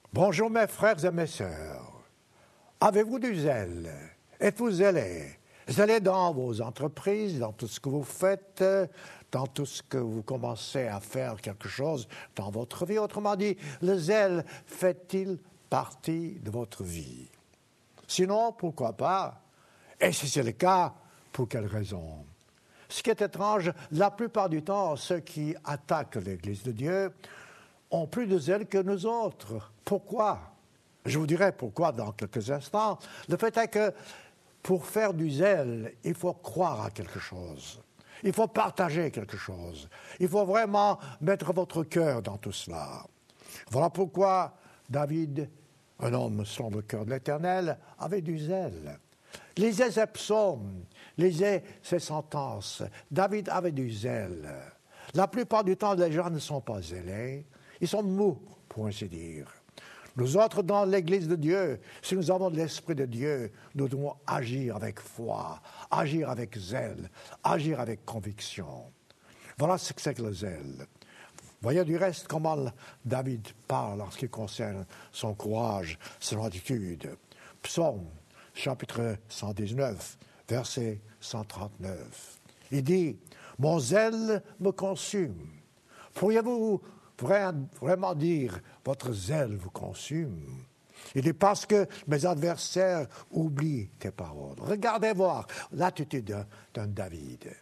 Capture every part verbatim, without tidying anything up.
Bonjour mes frères et mes sœurs. Avez-vous du zèle? Êtes-vous zélés? Zélés dans vos entreprises, dans tout ce que vous faites, dans tout ce que vous commencez à faire quelque chose dans votre vie. Autrement dit, le zèle fait-il partie de votre vie? Sinon, pourquoi pas? Et si c'est le cas, pour quelle raison? Ce qui est étrange, la plupart du temps, ceux qui attaquent l'Église de Dieu ont plus de zèle que nous autres. Pourquoi? Je vous dirai pourquoi dans quelques instants. Le fait est que pour faire du zèle, il faut croire à quelque chose. Il faut partager quelque chose. Il faut vraiment mettre votre cœur dans tout cela. Voilà pourquoi David, un homme selon le cœur de l'Éternel, avait du zèle. Lisez ses psaumes, lisez ses sentences. David avait du zèle. La plupart du temps, les gens ne sont pas zélés. Ils sont mous, pour ainsi dire. Nous autres, dans l'Église de Dieu, si nous avons de l'Esprit de Dieu, nous devons agir avec foi, agir avec zèle, agir avec conviction. Voilà ce que c'est que le zèle. Voyez du reste comment David parle en ce qui concerne son courage, son attitude. Psaume, chapitre cent dix-neuf, verset cent trente-neuf. Il dit, « Mon zèle me consume. » Pourriez-vous vraiment dire, votre zèle vous consume? Il dit, parce que mes adversaires oublient tes paroles. Regardez voir l'attitude d'un David.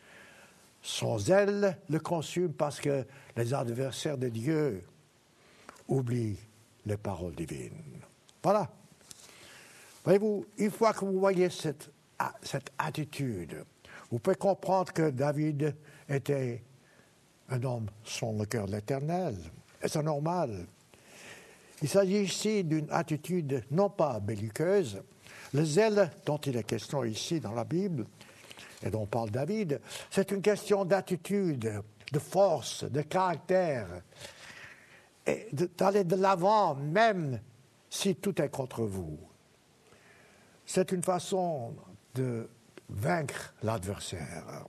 Son zèle le consume parce que les adversaires de Dieu oublient les paroles divines. Voilà. Voyez-vous, une fois que vous voyez cette, cette attitude, vous pouvez comprendre que David était un homme selon le cœur de l'Éternel. Et c'est normal. Il s'agit ici d'une attitude non pas belliqueuse. Le zèle dont il est question ici dans la Bible, et dont parle David, c'est une question d'attitude, de force, de caractère, et d'aller de l'avant, même si tout est contre vous. C'est une façon de vaincre l'adversaire.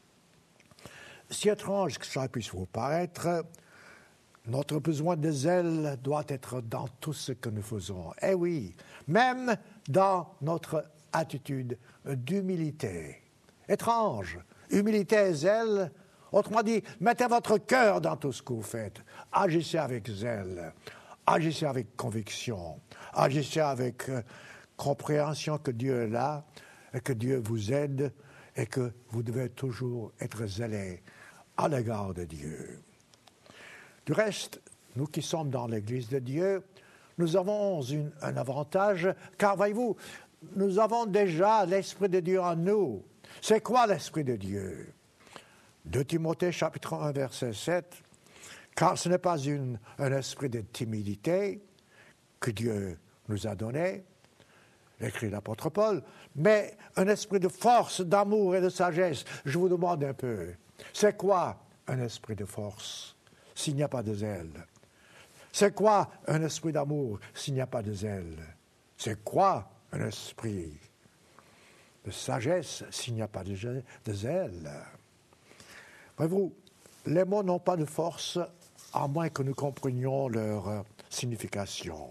Si étrange que cela puisse vous paraître, notre besoin de zèle doit être dans tout ce que nous faisons. Eh oui, même dans notre attitude d'humilité. Étrange, humilité et zèle. Autrement dit, mettez votre cœur dans tout ce que vous faites. Agissez avec zèle, agissez avec conviction, agissez avec euh, compréhension que Dieu est là et que Dieu vous aide et que vous devez toujours être zélés à l'égard de Dieu. Du reste, nous qui sommes dans l'Église de Dieu, nous avons une, un avantage, car voyez-vous, nous avons déjà l'Esprit de Dieu en nous. C'est quoi l'Esprit de Dieu? deux Timothée chapitre un, verset sept, car ce n'est pas une, un esprit de timidité que Dieu nous a donné, écrit l'apôtre Paul, mais un esprit de force, d'amour et de sagesse. Je vous demande un peu, c'est quoi un esprit de force s'il n'y a pas de zèle? C'est quoi un esprit d'amour s'il n'y a pas de zèle? C'est quoi un esprit de sagesse s'il n'y a pas de zèle? Voyez-vous, les mots n'ont pas de force à moins que nous comprenions leur signification.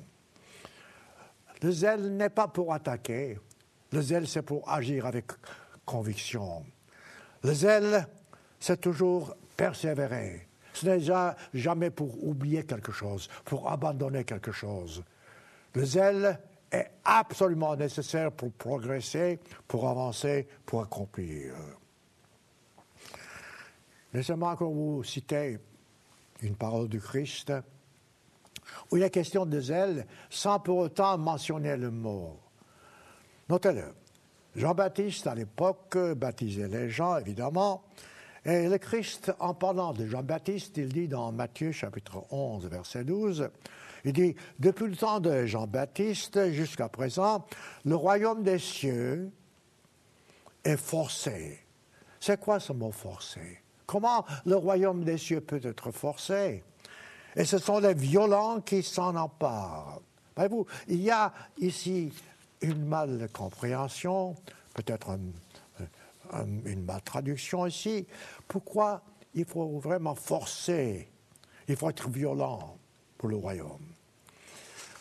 Le zèle n'est pas pour attaquer. Le zèle, c'est pour agir avec conviction. Le zèle, c'est toujours persévérer. Ce n'est jamais pour oublier quelque chose, pour abandonner quelque chose. Le zèle est absolument nécessaire pour progresser, pour avancer, pour accomplir. Laissez-moi encore vous citer une parole du Christ où il est question de zèle sans pour autant mentionner le mot. Notez-le. Jean-Baptiste, à l'époque, baptisait les gens, évidemment, et le Christ, en parlant de Jean-Baptiste, il dit dans Matthieu, chapitre onze, verset douze, il dit, « Depuis le temps de Jean-Baptiste jusqu'à présent, le royaume des cieux est forcé. » C'est quoi ce mot « forcé » ? Comment le royaume des cieux peut être forcé? Et ce sont les violents qui s'en emparent. Voyez-vous, il y a ici une malcompréhension, peut-être un, un, une maltraduction ici. Pourquoi il faut vraiment forcer? Il faut être violent pour le royaume.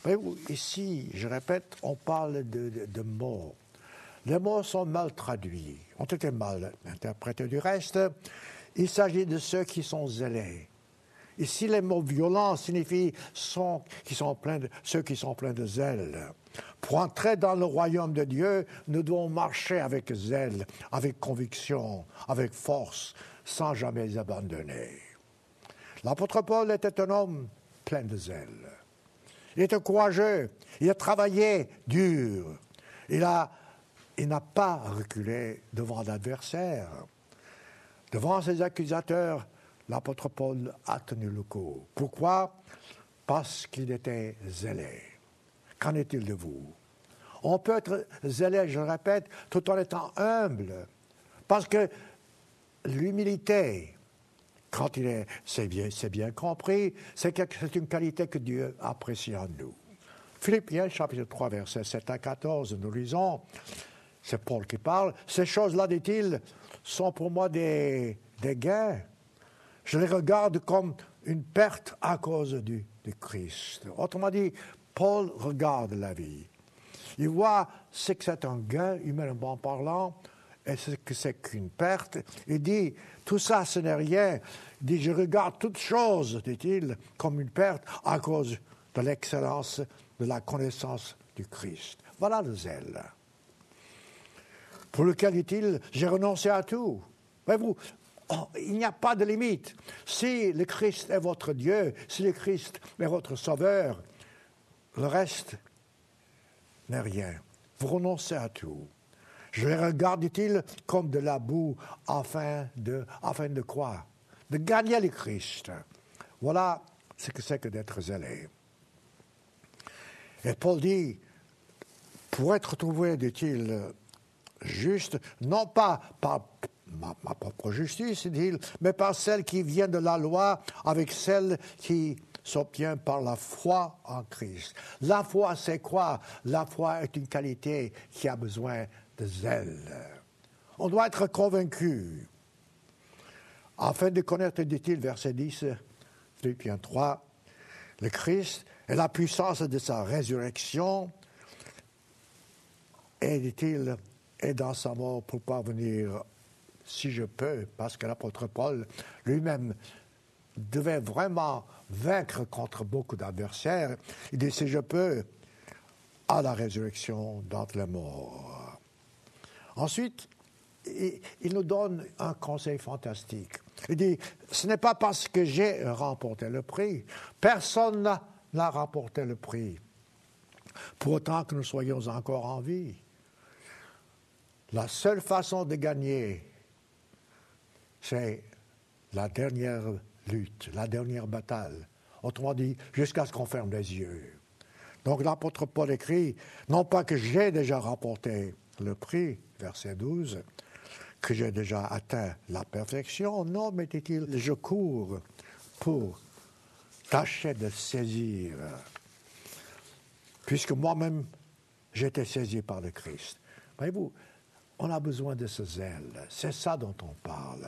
Voyez-vous, ici, je répète, on parle de, de, de mots. Les mots sont mal traduits, ont été mal interprétés du reste. Il s'agit de ceux qui sont zélés. Ici, les mots violents signifient sont, qui sont pleins de, ceux qui sont pleins de zèle. Pour entrer dans le royaume de Dieu, nous devons marcher avec zèle, avec conviction, avec force, sans jamais abandonner. L'apôtre Paul était un homme plein de zèle. Il était courageux, il a travaillé dur, il a, il n'a pas reculé devant l'adversaire. Devant ses accusateurs, l'apôtre Paul a tenu le coup. Pourquoi? Parce qu'il était zélé. Qu'en est-il de vous? On peut être zélé, je le répète, tout en étant humble. Parce que l'humilité, quand il est, c'est bien, c'est bien compris, c'est, quelque, c'est une qualité que Dieu apprécie en nous. Philippiens, chapitre trois, versets sept à quatorze, nous lisons, c'est Paul qui parle, ces choses-là, dit-il, sont pour moi des, des gains. Je les regarde comme une perte à cause du, du Christ. Autrement dit, Paul regarde la vie. Il voit ce que c'est un gain, humainement parlant, et ce que c'est qu'une perte. Il dit, tout ça, ce n'est rien. Il dit, je regarde toutes choses, dit-il, comme une perte à cause de l'excellence de la connaissance du Christ. Voilà le zèle. Pour lequel, dit-il, j'ai renoncé à tout. Voyez-vous, oh, il n'y a pas de limite. Si le Christ est votre Dieu, si le Christ est votre Sauveur, le reste n'est rien. Vous renoncez à tout. Je les regarde, dit-il, comme de la boue, afin de, afin de quoi? De gagner le Christ. Voilà ce que c'est que d'être zélé. Et Paul dit, pour être trouvé, dit-il, juste, non pas par ma, ma propre justice, dit-il, mais par celle qui vient de la loi, avec celle qui s'obtient par la foi en Christ. La foi, c'est quoi? La foi est une qualité qui a besoin de zèle. On doit être convaincu. Afin de connaître, dit-il, verset dix, Philippiens trois, le Christ et la puissance de sa résurrection, et, dit-il, est dans sa mort pour parvenir, si je peux, parce que l'apôtre Paul lui-même devait vraiment vaincre contre beaucoup d'adversaires. Il dit, si je peux, à la résurrection d'entre les morts. Ensuite, il nous donne un conseil fantastique. Il dit, ce n'est pas parce que j'ai remporté le prix. Personne n'a, n'a remporté le prix. Pour autant que nous soyons encore en vie. La seule façon de gagner, c'est la dernière lutte, la dernière bataille. Autrement dit, jusqu'à ce qu'on ferme les yeux. Donc l'apôtre Paul écrit, non pas que j'ai déjà remporté le prix, verset douze, que j'ai déjà atteint la perfection, non, mais dit-il, je cours pour tâcher de saisir, puisque moi-même, j'étais saisi par le Christ. Voyez-vous, on a besoin de ce zèle, c'est ça dont on parle.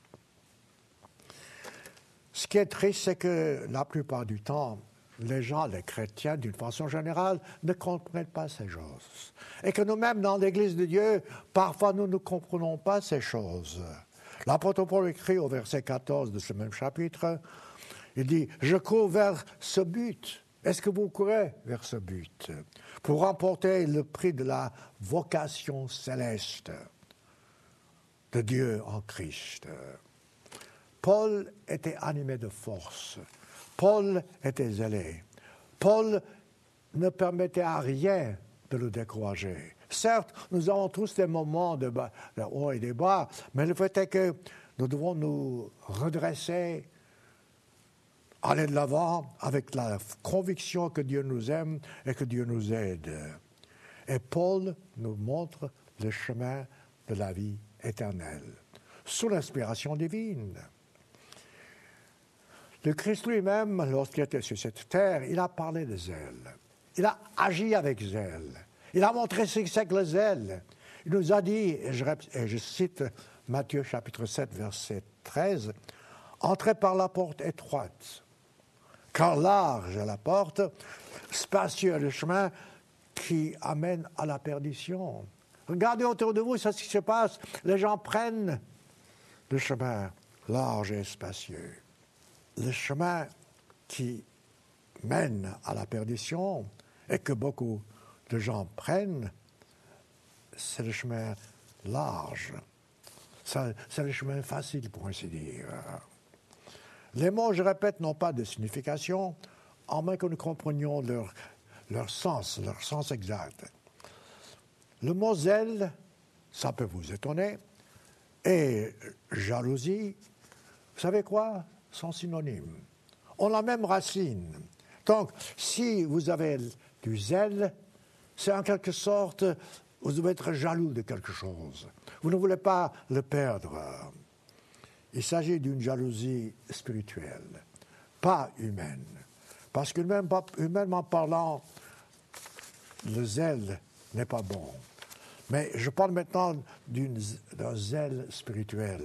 Ce qui est triste, c'est que la plupart du temps, les gens, les chrétiens, d'une façon générale, ne comprennent pas ces choses. Et que nous-mêmes, dans l'Église de Dieu, parfois nous ne comprenons pas ces choses. L'apôtre Paul écrit au verset quatorze de ce même chapitre, il dit, « Je cours vers ce but. » Est-ce que vous courez vers ce but? Pour remporter le prix de la vocation céleste de Dieu en Christ. Paul était animé de force. Paul était zélé. Paul ne permettait à rien de le décourager. Certes, nous avons tous des moments de, bas, de haut et de bas, mais le fait est que nous devons nous redresser, aller de l'avant avec la conviction que Dieu nous aime et que Dieu nous aide. Et Paul nous montre le chemin de la vie éternelle, sous l'inspiration divine. Le Christ lui-même, lorsqu'il était sur cette terre, il a parlé de zèle. Il a agi avec zèle. Il a montré ce que c'est que le zèle. Il nous a dit, et je, et je cite Matthieu chapitre sept, verset treize, « Entrez par la porte étroite, car large est la porte, spacieux est le chemin qui amène à la perdition. Regardez autour de vous, c'est ce qui se passe. Les gens prennent le chemin large et spacieux. Le chemin qui mène à la perdition et que beaucoup de gens prennent, c'est le chemin large. C'est, c'est le chemin facile, pour ainsi dire. Les mots, je répète, n'ont pas de signification, en moins que nous comprenions leur, leur sens, leur sens exact. Le mot zèle, ça peut vous étonner, et jalousie, vous savez quoi, sont synonymes. On a la même racine. Donc, si vous avez du zèle, c'est en quelque sorte, vous devez être jaloux de quelque chose. Vous ne voulez pas le perdre. Il s'agit d'une jalousie spirituelle, pas humaine. Parce qu'humainement parlant, le zèle n'est pas bon. Mais je parle maintenant d'une, d'un zèle spirituel,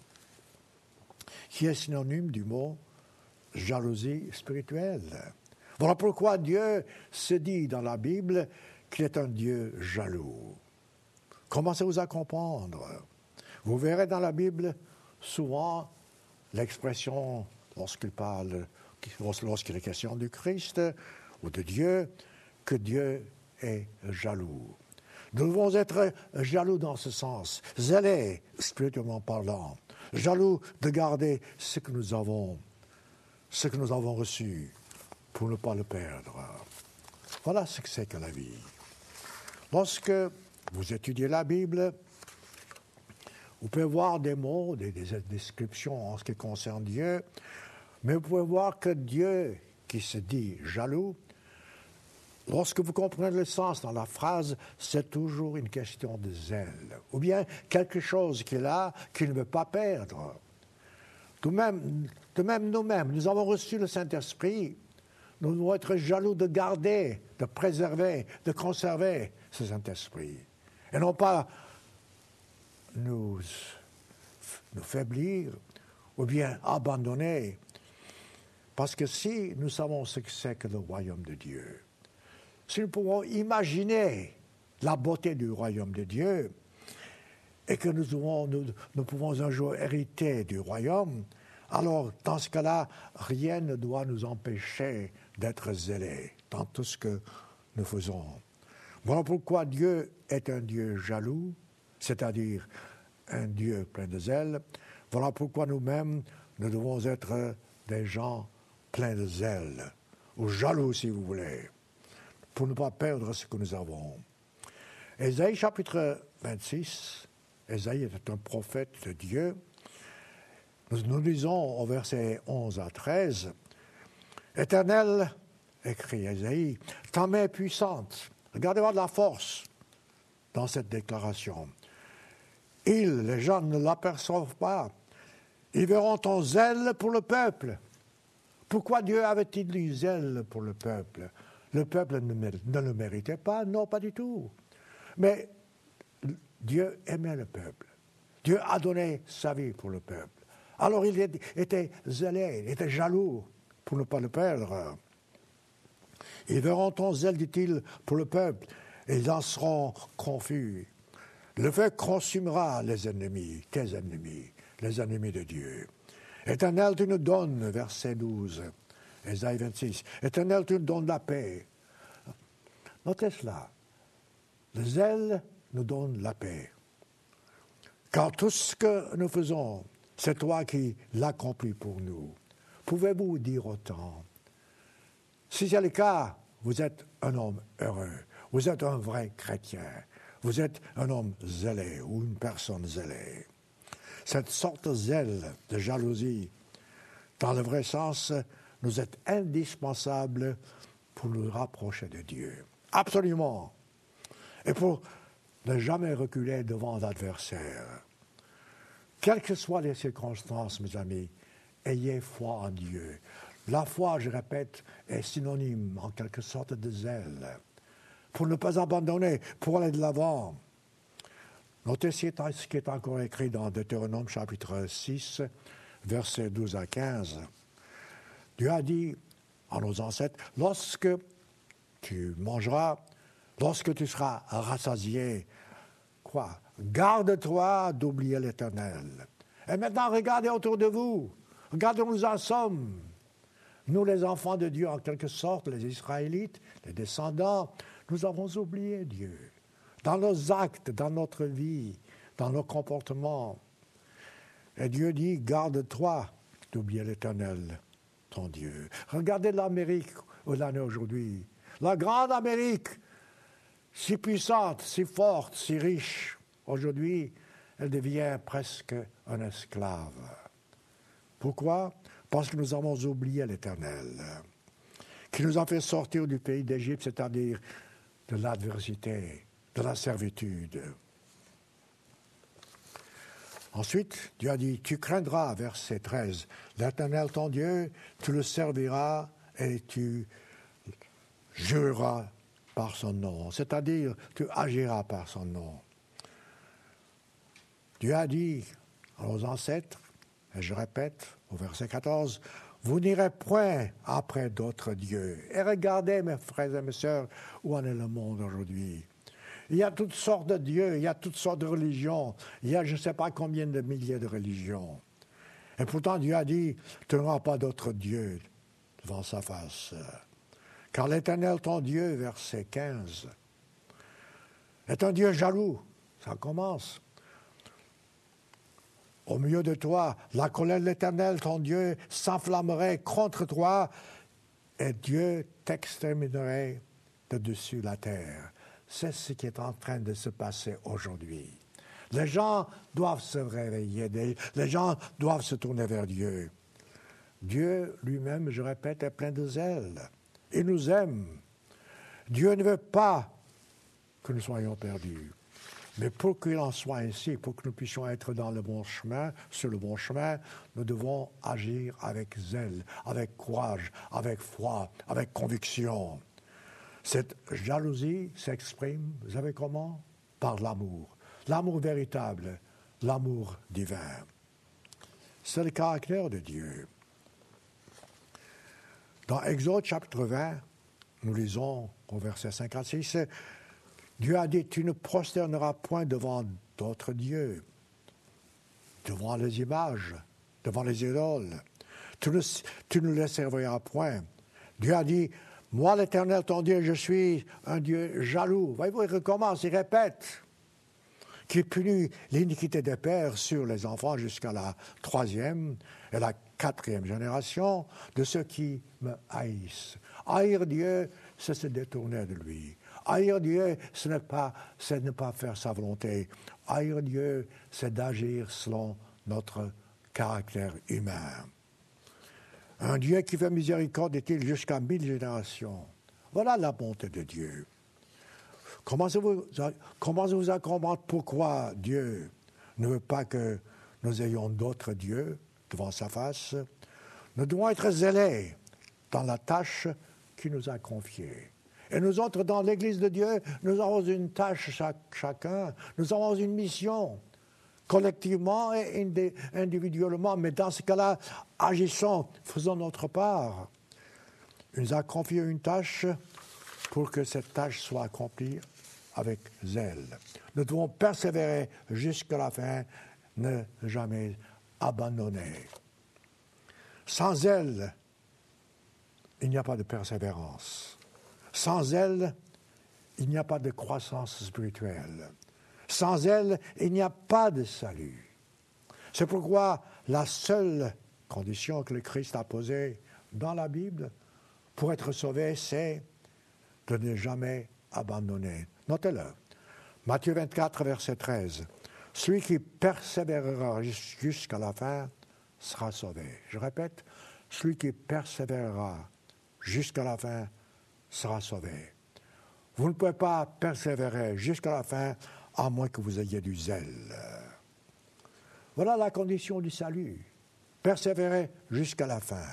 qui est synonyme du mot jalousie spirituelle. Voilà pourquoi Dieu se dit dans la Bible qu'il est un Dieu jaloux. Commencez-vous à comprendre. Vous verrez dans la Bible souvent l'expression, lorsqu'il parle, lorsqu'il est question du Christ ou de Dieu, que Dieu est jaloux. Nous devons être jaloux dans ce sens, zélés, spirituellement parlant, jaloux de garder ce que nous avons, ce que nous avons reçu, pour ne pas le perdre. Voilà ce que c'est que la vie. Lorsque vous étudiez la Bible, vous pouvez voir des mots, des, des descriptions en ce qui concerne Dieu, mais vous pouvez voir que Dieu, qui se dit jaloux, lorsque vous comprenez le sens dans la phrase, c'est toujours une question de zèle, ou bien quelque chose qu'il a qu'il ne veut pas perdre. De même, de même nous-mêmes, nous avons reçu le Saint-Esprit, nous devons être jaloux de garder, de préserver, de conserver ce Saint-Esprit, et non pas nous, nous faiblir ou bien abandonner, parce que si nous savons ce que c'est que le royaume de Dieu, si nous pouvons imaginer la beauté du royaume de Dieu et que nous, devons, nous, nous pouvons un jour hériter du royaume, alors dans ce cas-là, rien ne doit nous empêcher d'être zélés dans tout ce que nous faisons. Voilà pourquoi Dieu est un Dieu jaloux, c'est-à-dire un Dieu plein de zèle. Voilà pourquoi nous-mêmes, nous devons être des gens pleins de zèle, ou jaloux si vous voulez, pour ne pas perdre ce que nous avons. Ésaïe chapitre vingt-six, Ésaïe était un prophète de Dieu. Nous, nous lisons au verset onze à treize, « Éternel, écrit Ésaïe, ta main est puissante. » Regardez voir de la force dans cette déclaration. « Ils, les gens, ne l'aperçoivent pas. Ils verront ton zèle pour le peuple. » Pourquoi Dieu avait-il du zèle pour le peuple? Le peuple ne, ne le méritait pas? Non, pas du tout. Mais Dieu aimait le peuple. Dieu a donné sa vie pour le peuple. Alors il était zélé, il était jaloux pour ne pas le perdre. Ils verront ton zèle, dit-il, pour le peuple, et ils en seront confus. Le feu consumera les ennemis, tes ennemis, les ennemis de Dieu. Éternel, tu nous donnes, verset douze, Ésaïe vingt-six, Éternel, tu nous donnes la paix. Notez cela. Le zèle nous donne la paix. Car tout ce que nous faisons, c'est toi qui l'accomplis pour nous. Pouvez-vous dire autant? Si c'est le cas, vous êtes un homme heureux. Vous êtes un vrai chrétien. Vous êtes un homme zélé ou une personne zélée. Cette sorte de zèle, de jalousie, dans le vrai sens, nous est indispensable pour nous rapprocher de Dieu. Absolument. Et pour ne jamais reculer devant l'adversaire. Quelles que soient les circonstances, mes amis, ayez foi en Dieu. La foi, je répète, est synonyme en quelque sorte de zèle. Pour ne pas abandonner, pour aller de l'avant. Notez ce qui est encore écrit dans Deutéronome chapitre six, versets douze à quinze. Dieu a dit, à nos ancêtres, lorsque tu mangeras, lorsque tu seras rassasié, quoi? Garde-toi d'oublier l'Éternel. Et maintenant, regardez autour de vous. Regardez où nous en sommes. Nous, les enfants de Dieu, en quelque sorte, les Israélites, les descendants, nous avons oublié Dieu. Dans nos actes, dans notre vie, dans nos comportements. Et Dieu dit, garde-toi d'oublier l'Éternel, ton Dieu. Regardez l'Amérique où l'on est aujourd'hui. La grande Amérique, si puissante, si forte, si riche. Aujourd'hui, elle devient presque un esclave. Pourquoi? Parce que nous avons oublié l'Éternel, qui nous a fait sortir du pays d'Égypte, c'est-à-dire de l'adversité, de la servitude. Ensuite, Dieu a dit, tu craindras, verset treize, l'Éternel ton Dieu, tu le serviras et tu jureras par son nom, c'est-à-dire tu agiras par son nom. Dieu a dit à nos ancêtres, et je répète au verset quatorze, vous n'irez point après d'autres dieux. Et regardez, mes frères et mes sœurs, où en est le monde aujourd'hui. Il y a toutes sortes de dieux, il y a toutes sortes de religions, il y a je ne sais pas combien de milliers de religions. Et pourtant, Dieu a dit, tu n'auras pas d'autres dieux devant sa face. Car l'Éternel, ton Dieu, verset quinze, est un Dieu jaloux. Ça commence. Au milieu de toi, la colère de l'Éternel, ton Dieu, s'enflammerait contre toi et Dieu t'exterminerait de dessus la terre. C'est ce qui est en train de se passer aujourd'hui. Les gens doivent se réveiller, les gens doivent se tourner vers Dieu. Dieu lui-même, je répète, est plein de zèle. Il nous aime. Dieu ne veut pas que nous soyons perdus. Mais pour qu'il en soit ainsi, pour que nous puissions être dans le bon chemin, sur le bon chemin, nous devons agir avec zèle, avec courage, avec foi, avec conviction. Cette jalousie s'exprime, vous savez comment? Par l'amour. L'amour véritable, l'amour divin. C'est le caractère de Dieu. Dans Exode chapitre vingt, nous lisons au verset cinquante-six, Dieu a dit, tu ne prosterneras point devant d'autres dieux, devant les images, devant les idoles. Tu ne, tu ne les serviras point. Dieu a dit, moi l'Éternel ton Dieu, je suis un Dieu jaloux. Voyez-vous, il recommence, il répète, qui punit l'iniquité des pères sur les enfants jusqu'à la troisième et la quatrième génération de ceux qui me haïssent. Haïr Dieu, c'est se détourner de lui. Haïr Dieu, ce n'est pas, c'est ne pas faire sa volonté. Haïr Dieu, c'est d'agir selon notre caractère humain. Un Dieu qui fait miséricorde est-il jusqu'à mille générations. Voilà la bonté de Dieu. Commencez-vous, commencez-vous à comprendre pourquoi Dieu ne veut pas que nous ayons d'autres dieux devant sa face. Nous devons être zélés dans la tâche qu'il nous a confiée. Et nous autres, dans l'Église de Dieu, nous avons une tâche chaque, chacun, nous avons une mission, collectivement et individuellement, mais dans ce cas-là, agissons, faisons notre part. Il nous a confié une tâche pour que cette tâche soit accomplie avec zèle. Nous devons persévérer jusqu'à la fin, ne jamais abandonner. Sans zèle, il n'y a pas de persévérance. Sans elle, il n'y a pas de croissance spirituelle. Sans elle, il n'y a pas de salut. C'est pourquoi la seule condition que le Christ a posée dans la Bible pour être sauvé, c'est de ne jamais abandonner. Notez-le. Matthieu vingt-quatre, verset treize. Celui qui persévérera jusqu'à la fin sera sauvé. Je répète, celui qui persévérera jusqu'à la fin sera sauvé. Vous ne pouvez pas persévérer jusqu'à la fin à moins que vous ayez du zèle. Voilà la condition du salut. Persévérer jusqu'à la fin.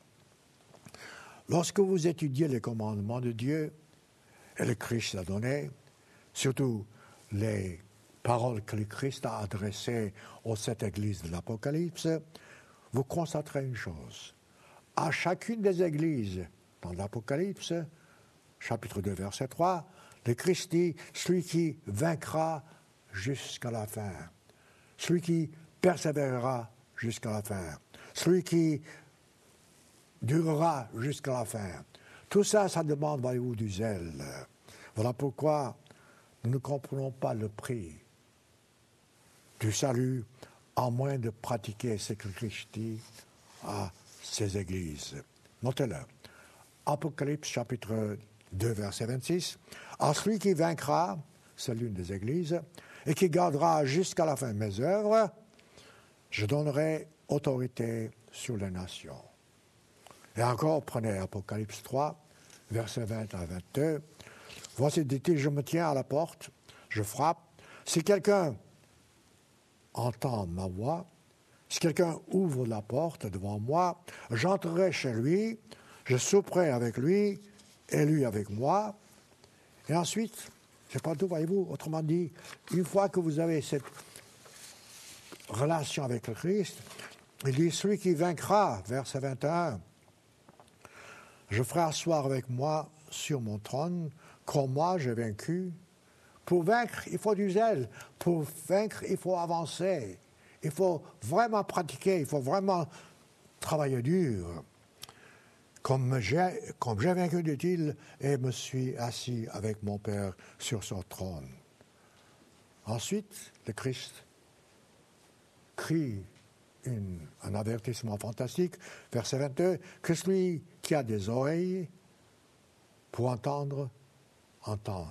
Lorsque vous étudiez les commandements de Dieu, et le Christ a donné, surtout les paroles que le Christ a adressées aux sept églises de l'Apocalypse, vous constaterez une chose. À chacune des églises, dans l'Apocalypse, chapitre deux, verset trois, le Christ dit, celui qui vaincra jusqu'à la fin, celui qui persévérera jusqu'à la fin, celui qui durera jusqu'à la fin. Tout ça, ça demande, voyez-vous, du zèle. Voilà pourquoi nous ne comprenons pas le prix du salut à moins de pratiquer ce que Christ dit à ses églises. Notez-le. Apocalypse chapitre deux, verset vingt-six. « À celui qui vaincra, c'est l'une des églises, et qui gardera jusqu'à la fin mes œuvres, je donnerai autorité sur les nations. » Et encore, prenez Apocalypse trois, versets vingt à vingt-deux. « Voici, dit-il, je me tiens à la porte, je frappe. Si quelqu'un entend ma voix, si quelqu'un ouvre la porte devant moi, j'entrerai chez lui, je souperai avec lui, et lui avec moi. » Et ensuite, c'est pas tout, voyez-vous, autrement dit, une fois que vous avez cette relation avec le Christ, il dit, celui qui vaincra, verset vingt et un, je ferai asseoir avec moi sur mon trône, comme moi j'ai vaincu. Pour vaincre, il faut du zèle. Pour vaincre, il faut avancer. Il faut vraiment pratiquer, il faut vraiment travailler dur. Comme j'ai, comme j'ai vaincu, dit-il, et me suis assis avec mon Père sur son trône. Ensuite, le Christ crie une, un avertissement fantastique, verset vingt-deux, que celui qui a des oreilles pour entendre, entende.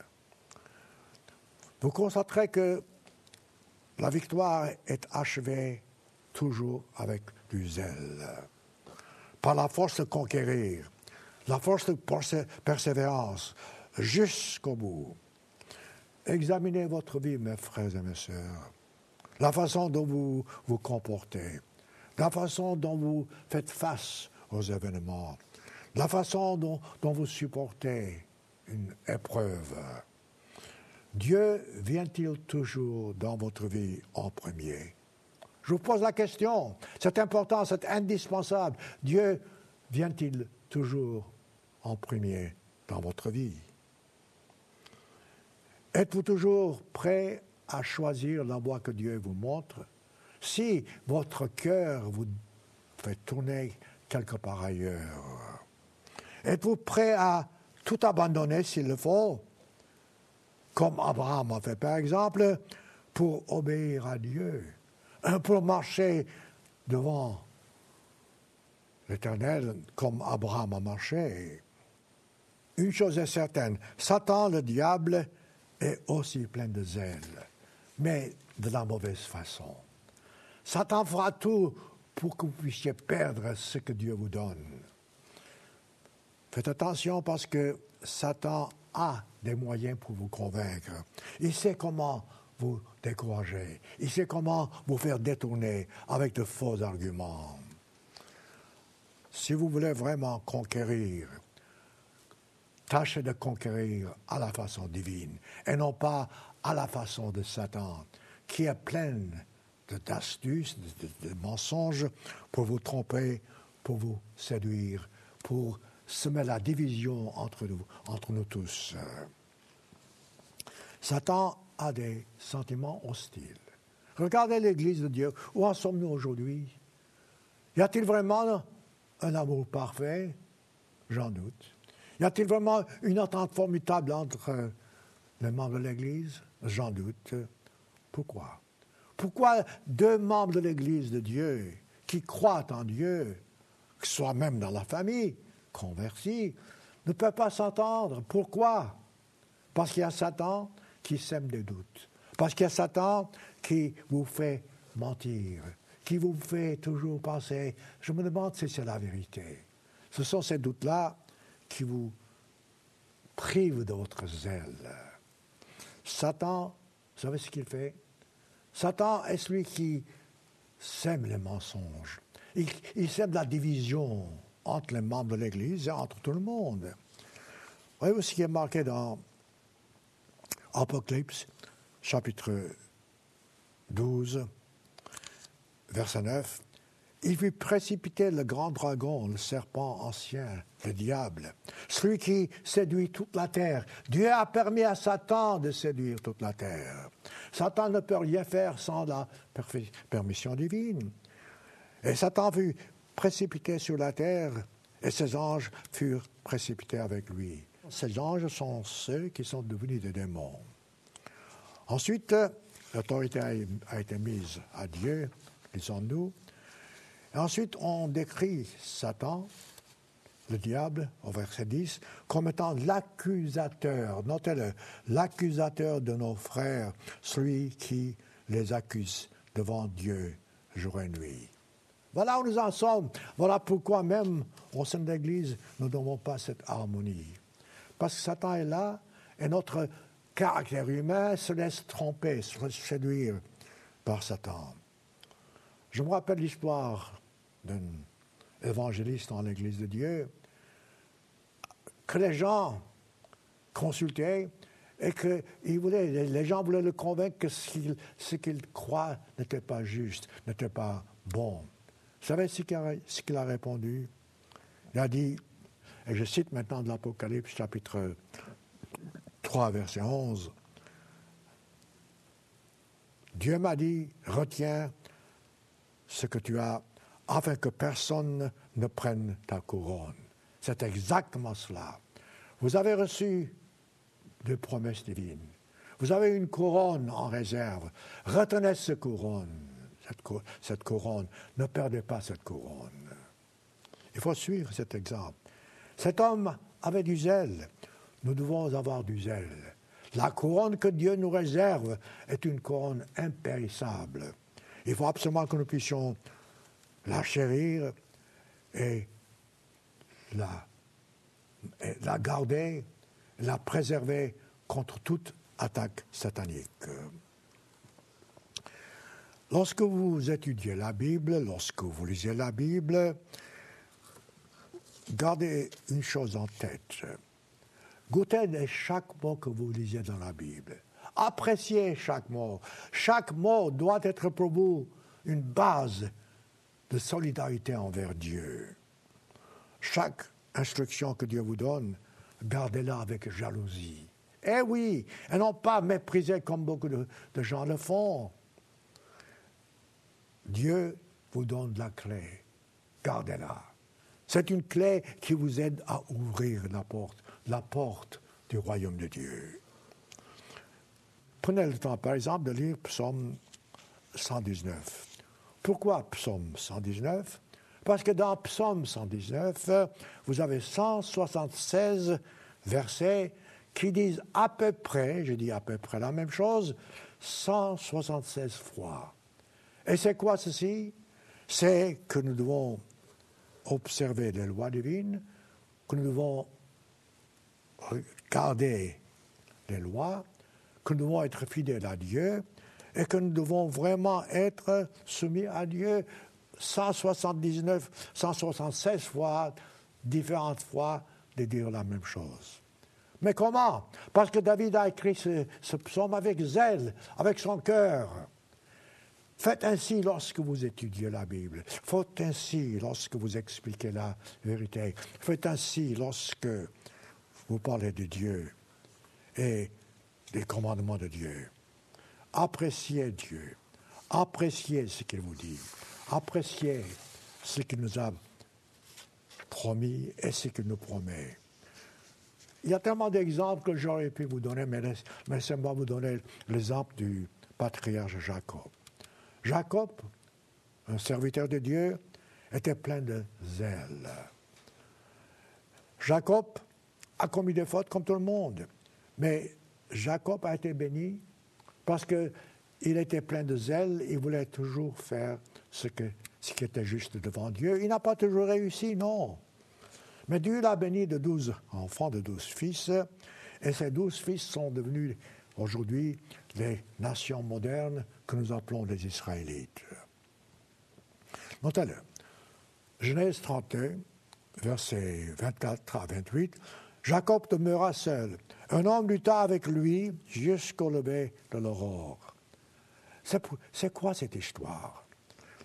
Vous constaterez que la victoire est achevée toujours avec du zèle. Par la force de conquérir, la force de persévérance, jusqu'au bout. Examinez votre vie, mes frères et mes sœurs, la façon dont vous vous comportez, la façon dont vous faites face aux événements, la façon dont, dont vous supportez une épreuve. Dieu vient-il toujours dans votre vie en premier? Je vous pose la question. C'est important, c'est indispensable. Dieu vient-il toujours en premier dans votre vie? Êtes-vous toujours prêt à choisir la voie que Dieu vous montre? Si votre cœur vous fait tourner quelque part ailleurs, êtes-vous prêt à tout abandonner s'il le faut, comme Abraham a fait par exemple, pour obéir à Dieu, pour marcher devant l'Éternel comme Abraham a marché? Une chose est certaine, Satan, le diable, est aussi plein de zèle, mais de la mauvaise façon. Satan fera tout pour que vous puissiez perdre ce que Dieu vous donne. Faites attention parce que Satan a des moyens pour vous convaincre. Il sait comment vous décourager. Il sait comment vous faire détourner avec de faux arguments. Si vous voulez vraiment conquérir, tâchez de conquérir à la façon divine et non pas à la façon de Satan, qui est pleine d'astuces, de, de, de mensonges pour vous tromper, pour vous séduire, pour semer la division entre nous, entre nous tous. Satan a des sentiments hostiles. Regardez l'Église de Dieu. Où en sommes-nous aujourd'hui? Y a-t-il vraiment un amour parfait? J'en doute. Y a-t-il vraiment une entente formidable entre les membres de l'Église? J'en doute. Pourquoi? Pourquoi deux membres de l'Église de Dieu qui croient en Dieu, que ce soit même dans la famille, convertis, ne peuvent pas s'entendre? Pourquoi? Parce qu'il y a Satan qui sème des doutes. Parce qu'il y a Satan qui vous fait mentir, qui vous fait toujours penser, je me demande si c'est la vérité. Ce sont ces doutes-là qui vous privent de votre zèle. Satan, vous savez ce qu'il fait? Satan est celui qui sème les mensonges. Il, il sème la division entre les membres de l'Église et entre tout le monde. Voyez-vous ce qui est marqué dans Apocalypse, chapitre douze, verset neuf. il fut précipité le grand dragon, le serpent ancien, le diable, celui qui séduit toute la terre. Dieu a permis à Satan de séduire toute la terre. Satan ne peut rien faire sans la permission divine. Et Satan fut précipité sur la terre, et ses anges furent précipités avec lui. Ces anges sont ceux qui sont devenus des démons. Ensuite, l'autorité a été mise à Dieu, disons-nous. Et ensuite, on décrit Satan, le diable, au verset dix, comme étant l'accusateur, notez-le, l'accusateur de nos frères, celui qui les accuse devant Dieu jour et nuit. Voilà où nous en sommes. Voilà pourquoi même au sein de l'Église, nous n'avons pas cette harmonie. Parce que Satan est là et notre caractère humain se laisse tromper, se laisse séduire par Satan. Je me rappelle l'histoire d'un évangéliste dans l'Église de Dieu que les gens consultaient et que ils voulaient, les gens voulaient le convaincre que ce qu'il, ce qu'il croit n'était pas juste, n'était pas bon. Vous savez ce qu'il a, ce qu'il a répondu? Il a dit, et je cite maintenant de l'Apocalypse chapitre trois, verset onze, « Dieu m'a dit, retiens ce que tu as, afin que personne ne prenne ta couronne. » C'est exactement cela. Vous avez reçu des promesses divines. Vous avez une couronne en réserve. Retenez cette couronne. Cette, cou- cette couronne. Ne perdez pas cette couronne. Il faut suivre cet exemple. Cet homme avait du zèle. Nous devons avoir du zèle. La couronne que Dieu nous réserve est une couronne impérissable. Il faut absolument que nous puissions la chérir et la, et la garder, la préserver contre toute attaque satanique. Lorsque vous étudiez la Bible, lorsque vous lisez la Bible, gardez une chose en tête. Goûtez de chaque mot que vous lisez dans la Bible. Appréciez chaque mot. Chaque mot doit être pour vous une base de solidarité envers Dieu. Chaque instruction que Dieu vous donne, gardez-la avec jalousie. Eh oui, et non pas mépriser comme beaucoup de, de gens le font. Dieu vous donne la clé. Gardez-la. C'est une clé qui vous aide à ouvrir la porte, la porte du royaume de Dieu. Prenez le temps, par exemple, de lire Psaume cent dix-neuf. Pourquoi Psaume cent dix-neuf? Parce que dans Psaume cent dix-neuf, vous avez cent soixante-seize versets qui disent à peu près, je dis à peu près la même chose, cent soixante-seize fois. Et c'est quoi ceci? C'est que nous devons observer les lois divines, que nous devons garder les lois, que nous devons être fidèles à Dieu et que nous devons vraiment être soumis à Dieu cent soixante-dix-neuf, cent soixante-seize fois, différentes fois, de dire la même chose. Mais comment? Parce que David a écrit ce, ce psaume avec zèle, avec son cœur. Faites ainsi lorsque vous étudiez la Bible. Faites ainsi lorsque vous expliquez la vérité. Faites ainsi lorsque vous parlez de Dieu et des commandements de Dieu. Appréciez Dieu. Appréciez ce qu'il vous dit. Appréciez ce qu'il nous a promis et ce qu'il nous promet. Il y a tellement d'exemples que j'aurais pu vous donner, mais laissez-moi vous donner l'exemple du patriarche Jacob. Jacob, un serviteur de Dieu, était plein de zèle. Jacob a commis des fautes comme tout le monde, mais Jacob a été béni parce qu'il était plein de zèle, il voulait toujours faire ce, que, ce qui était juste devant Dieu. Il n'a pas toujours réussi, non. Mais Dieu l'a béni de douze enfants, de douze fils, et ces douze fils sont devenus aujourd'hui les nations modernes que nous appelons les Israélites. Notez-le. Genèse trente et un, versets vingt-quatre à vingt-huit. Jacob demeura seul. Un homme lutta avec lui jusqu'au lever de l'aurore. C'est, c'est quoi cette histoire?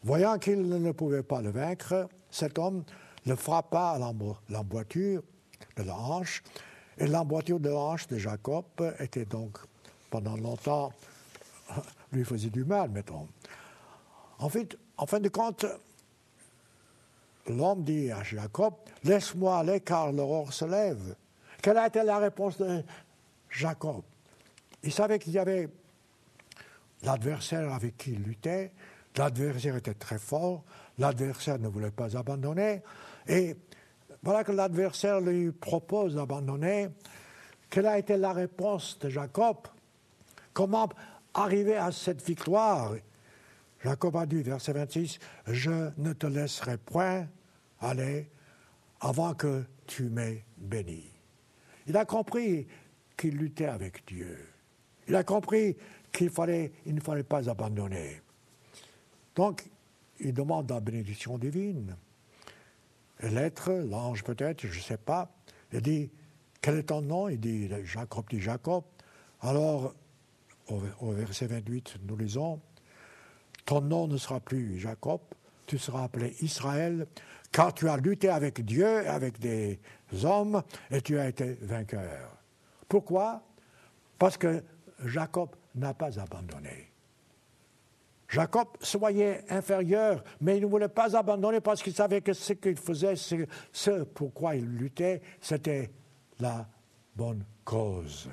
Voyant qu'il ne pouvait pas le vaincre, cet homme le frappa à l'embo- l'emboîture de la hanche, et l'emboîture de la hanche de Jacob était donc, pendant longtemps, lui faisait du mal, mettons. En fait, en fin de compte, l'homme dit à Jacob, « Laisse-moi aller car l'aurore se lève. » Quelle a été la réponse de Jacob? Il savait qu'il y avait l'adversaire avec qui il luttait, l'adversaire était très fort, l'adversaire ne voulait pas abandonner, et voilà que l'adversaire lui propose d'abandonner. Quelle a été la réponse de Jacob? Comment arriver à cette victoire? Jacob a dit, verset vingt-six, « Je ne te laisserai point aller avant que tu m'aies béni. » Il a compris qu'il luttait avec Dieu. Il a compris qu'il fallait, il ne fallait pas abandonner. Donc, il demande la bénédiction divine. L'être, l'ange peut-être, je ne sais pas, il dit, quel est ton nom? Il dit, Jacob dit Jacob. Alors, au, au verset vingt-huit, nous lisons, ton nom ne sera plus Jacob, tu seras appelé Israël, car tu as lutté avec Dieu, avec des hommes, et tu as été vainqueur. Pourquoi? Parce que Jacob n'a pas abandonné. Jacob se voyait inférieur, mais il ne voulait pas abandonner parce qu'il savait que ce qu'il faisait, ce, ce pourquoi il luttait, c'était la bonne cause.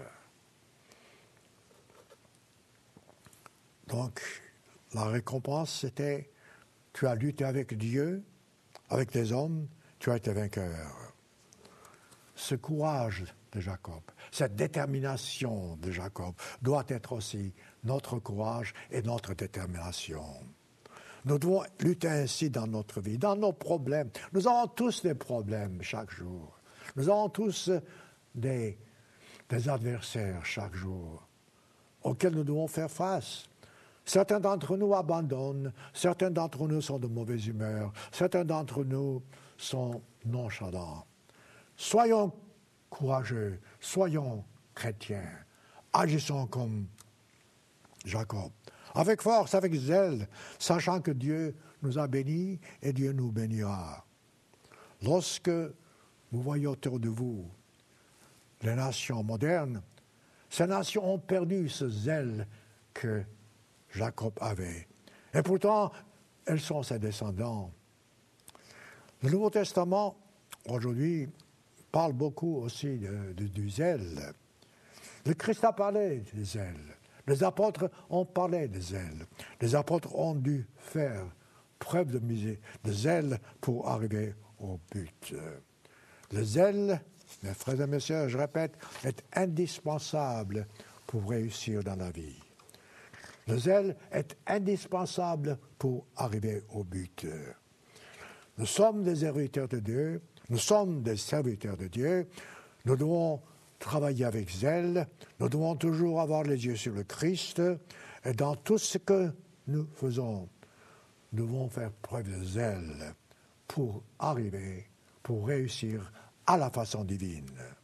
Donc, la récompense, c'était, tu as lutté avec Dieu, avec des hommes, tu as été vainqueur. Ce courage de Jacob, cette détermination de Jacob doit être aussi notre courage et notre détermination. Nous devons lutter ainsi dans notre vie, dans nos problèmes. Nous avons tous des problèmes chaque jour. Nous avons tous des, des adversaires chaque jour auxquels nous devons faire face. Certains d'entre nous abandonnent, certains d'entre nous sont de mauvaise humeur, certains d'entre nous sont nonchalants. Soyons courageux, soyons chrétiens, agissons comme Jacob, avec force, avec zèle, sachant que Dieu nous a bénis et Dieu nous bénira. Lorsque vous voyez autour de vous les nations modernes, ces nations ont perdu ce zèle que Jacob avait. Et pourtant, elles sont ses descendants. Le Nouveau Testament, aujourd'hui, parle beaucoup aussi de, de, du zèle. Le Christ a parlé du zèle. Les apôtres ont parlé de zèle. Les apôtres ont dû faire preuve de, misé, de zèle pour arriver au but. Le zèle, mes frères et mes sœurs, je répète, est indispensable pour réussir dans la vie. Le zèle est indispensable pour arriver au but. Nous sommes des serviteurs de Dieu, nous sommes des serviteurs de Dieu, nous devons travailler avec zèle, nous devons toujours avoir les yeux sur le Christ, et dans tout ce que nous faisons, nous devons faire preuve de zèle pour arriver, pour réussir à la façon divine.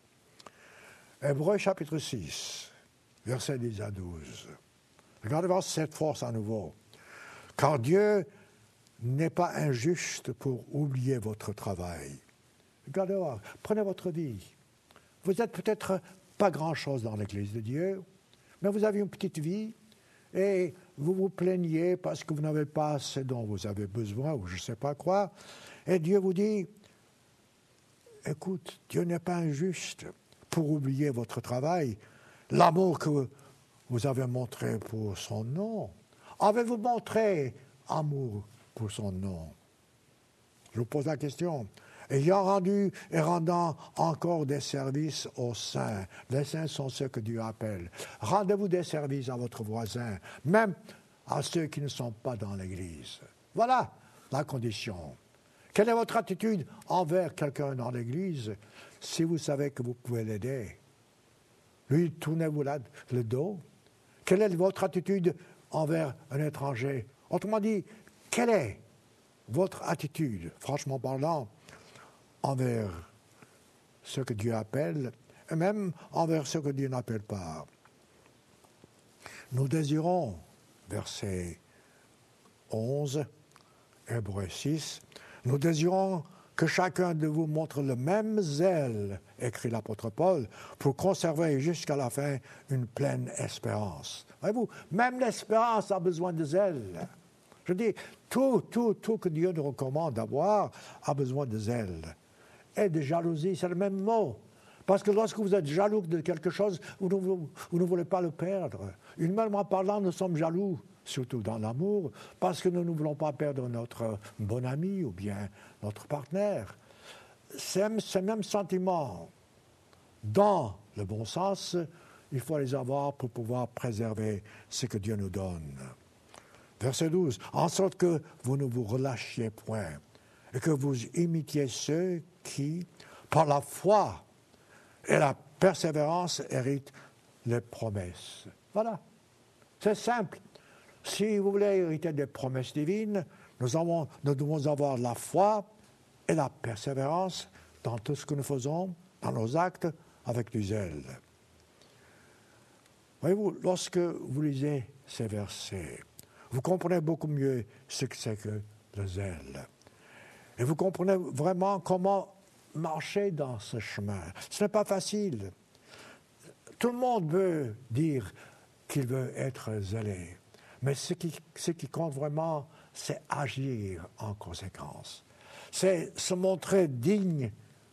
Hébreux chapitre six, versets dix à douze. Regardez voir cette force à nouveau. Car Dieu n'est pas injuste pour oublier votre travail. Regardez voir, prenez votre vie. Vous n'êtes peut-être pas grand-chose dans l'Église de Dieu, mais vous avez une petite vie et vous vous plaignez parce que vous n'avez pas ce dont vous avez besoin ou je ne sais pas quoi. Et Dieu vous dit, écoute, Dieu n'est pas injuste pour oublier votre travail, l'amour que vous avez montré pour son nom. Avez-vous montré amour pour son nom? Je vous pose la question. Ayant rendu et rendant encore des services aux saints. Les saints sont ceux que Dieu appelle. Rendez-vous des services à votre voisin, même à ceux qui ne sont pas dans l'Église. Voilà la condition. Quelle est votre attitude envers quelqu'un dans l'Église si vous savez que vous pouvez l'aider? Lui, tournez-vous là, le dos? Quelle est votre attitude envers un étranger? Autrement dit, quelle est votre attitude, franchement parlant, envers ce que Dieu appelle, et même envers ce que Dieu n'appelle pas? Nous désirons, verset onze, Hébreux six, nous désirons que chacun de vous montre le même zèle, écrit l'apôtre Paul, pour conserver jusqu'à la fin une pleine espérance. Voyez-vous, même l'espérance a besoin de zèle. Je dis, tout, tout, tout que Dieu nous recommande d'avoir a besoin de zèle. Et de jalousie, c'est le même mot. Parce que lorsque vous êtes jaloux de quelque chose, vous ne, vous, vous ne voulez pas le perdre. Humainement parlant, nous sommes jaloux, surtout dans l'amour, parce que nous ne voulons pas perdre notre bon ami ou bien notre partenaire. Ces, ces mêmes sentiments, dans le bon sens, il faut les avoir pour pouvoir préserver ce que Dieu nous donne. Verset douze, en sorte que vous ne vous relâchiez point et que vous imitiez ceux qui, par la foi et la persévérance, héritent les promesses. Voilà, c'est simple. Si vous voulez hériter des promesses divines, nous, avons, nous devons avoir la foi et la persévérance dans tout ce que nous faisons, dans nos actes, avec du zèle. Voyez-vous, lorsque vous lisez ces versets, vous comprenez beaucoup mieux ce que c'est que le zèle. Et vous comprenez vraiment comment marcher dans ce chemin. Ce n'est pas facile. Tout le monde veut dire qu'il veut être zélé. Mais ce qui, ce qui compte vraiment, c'est agir en conséquence. C'est se montrer digne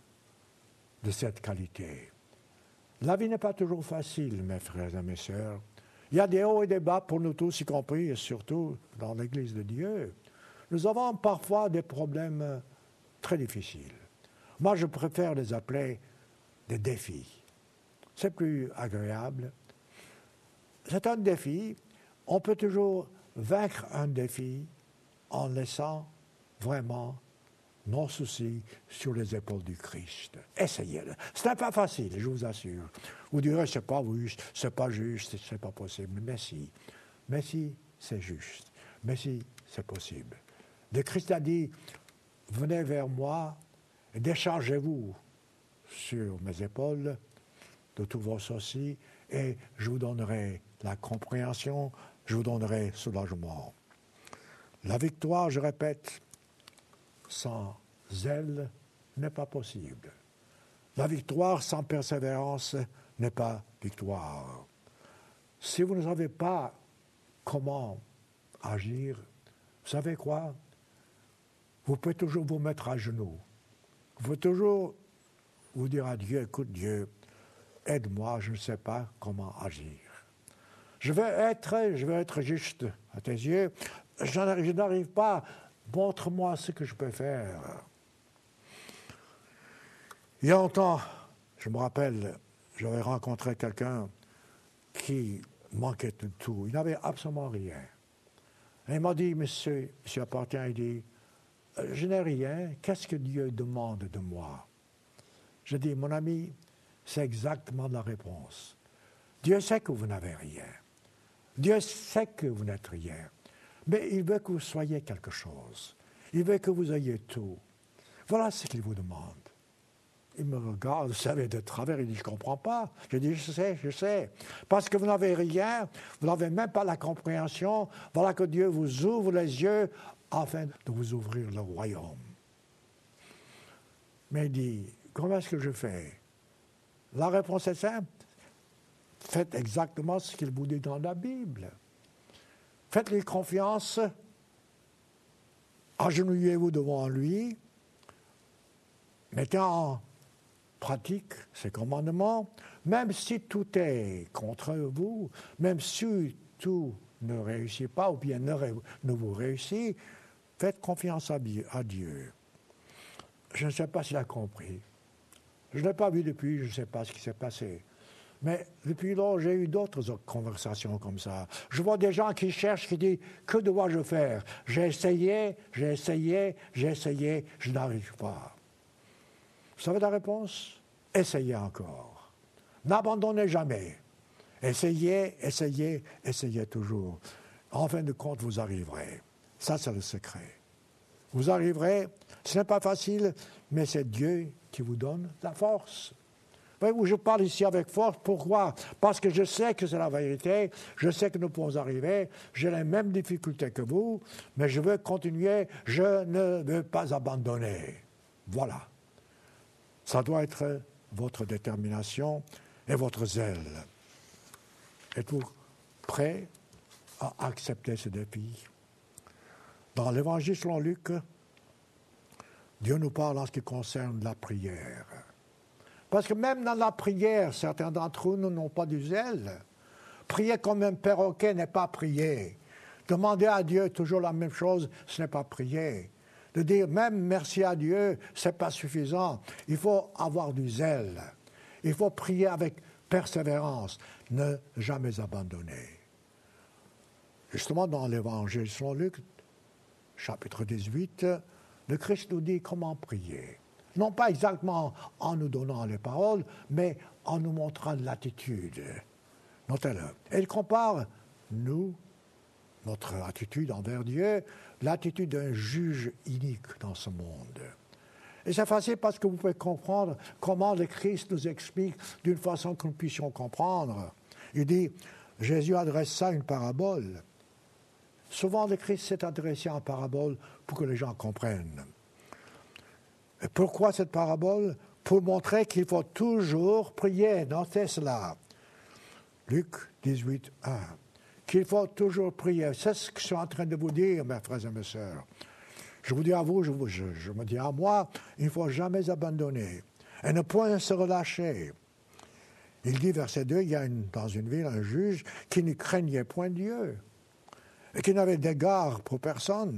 de cette qualité. La vie n'est pas toujours facile, mes frères et mes sœurs. Il y a des hauts et des bas pour nous tous, y compris et surtout dans l'Église de Dieu. Nous avons parfois des problèmes très difficiles. Moi, je préfère les appeler des défis. C'est plus agréable. C'est un défi. On peut toujours vaincre un défi en laissant vraiment nos soucis sur les épaules du Christ. Essayez-le. Ce n'est pas facile, je vous assure. Vous direz, c'est pas juste, c'est pas juste, c'est pas possible. Mais si, mais si, c'est juste. Mais si, c'est possible. Le Christ a dit, venez vers moi et déchargez-vous sur mes épaules de tous vos soucis et je vous donnerai la compréhension, je vous donnerai soulagement. La victoire, je répète, sans zèle n'est pas possible. La victoire sans persévérance n'est pas victoire. Si vous ne savez pas comment agir, vous savez quoi? Vous pouvez toujours vous mettre à genoux. Vous pouvez toujours vous dire à Dieu, écoute Dieu, aide-moi, je ne sais pas comment agir. Je vais être, je vais être juste à tes yeux. Je n'arrive pas, montre-moi ce que je peux faire. Il y a longtemps, je me rappelle, j'avais rencontré quelqu'un qui manquait de tout. Il n'avait absolument rien. Et il m'a dit, monsieur, monsieur Appartient, il dit, je n'ai rien, qu'est-ce que Dieu demande de moi? Je dis, mon ami, c'est exactement la réponse. Dieu sait que vous n'avez rien. Dieu sait que vous n'êtes rien. Mais il veut que vous soyez quelque chose. Il veut que vous ayez tout. Voilà ce qu'il vous demande. Il me regarde, vous savez, de travers, il dit, je ne comprends pas. Je dis, je sais, je sais. Parce que vous n'avez rien, vous n'avez même pas la compréhension. Voilà que Dieu vous ouvre les yeux afin de vous ouvrir le royaume. Mais il dit, comment est-ce que je fais? La réponse est simple. Faites exactement ce qu'il vous dit dans la Bible. Faites-lui confiance. Agenouillez-vous devant lui. Mettez en pratique ses commandements. Même si tout est contre vous, même si tout ne réussit pas ou bien ne, ré, ne vous réussit, faites confiance à Dieu. Je ne sais pas s'il a compris. Je ne l'ai pas vu depuis, je ne sais pas ce qui s'est passé. Mais depuis lors, j'ai eu d'autres conversations comme ça. Je vois des gens qui cherchent, qui disent « Que dois-je faire? J'ai essayé, j'ai essayé, j'ai essayé, je n'arrive pas. » Vous savez la réponse? Essayez encore. N'abandonnez jamais. Essayez, essayez, essayez toujours. En fin de compte, vous arriverez. Ça, c'est le secret. Vous arriverez, ce n'est pas facile, mais c'est Dieu qui vous donne la force. Voyez-vous, je parle ici avec force. Pourquoi? Parce que je sais que c'est la vérité. Je sais que nous pouvons arriver. J'ai les mêmes difficultés que vous, mais je veux continuer. Je ne veux pas abandonner. Voilà. Ça doit être votre détermination et votre zèle. Êtes-vous prêt à accepter ce défi? Dans l'Évangile selon Luc, Dieu nous parle en ce qui concerne la prière. Parce que même dans la prière, certains d'entre nous n'ont pas du zèle. Prier comme un perroquet n'est pas prier. Demander à Dieu toujours la même chose, ce n'est pas prier. De dire même merci à Dieu, ce n'est pas suffisant. Il faut avoir du zèle. Il faut prier avec persévérance, ne jamais abandonner. Justement, dans l'Évangile selon Luc, chapitre dix-huit, le Christ nous dit comment prier. Non pas exactement en nous donnant les paroles, mais en nous montrant l'attitude. Notez-le. Et il compare, nous, notre attitude envers Dieu, l'attitude d'un juge inique dans ce monde. Et c'est facile parce que vous pouvez comprendre comment le Christ nous explique d'une façon que nous puissions comprendre. Il dit, Jésus adressa une parabole. Souvent, le Christ s'est adressé en parabole pour que les gens comprennent. Et pourquoi cette parabole? Pour montrer qu'il faut toujours prier. Notez cela. Luc dix-huit, un. Qu'il faut toujours prier. C'est ce que je suis en train de vous dire, mes frères et mes sœurs. Je vous dis à vous, je, vous, je, je me dis à moi, il ne faut jamais abandonner et ne point se relâcher. Il dit, verset deux, il y a une, dans une ville un juge qui ne craignait point Dieu et qui n'avait d'égard pour personne.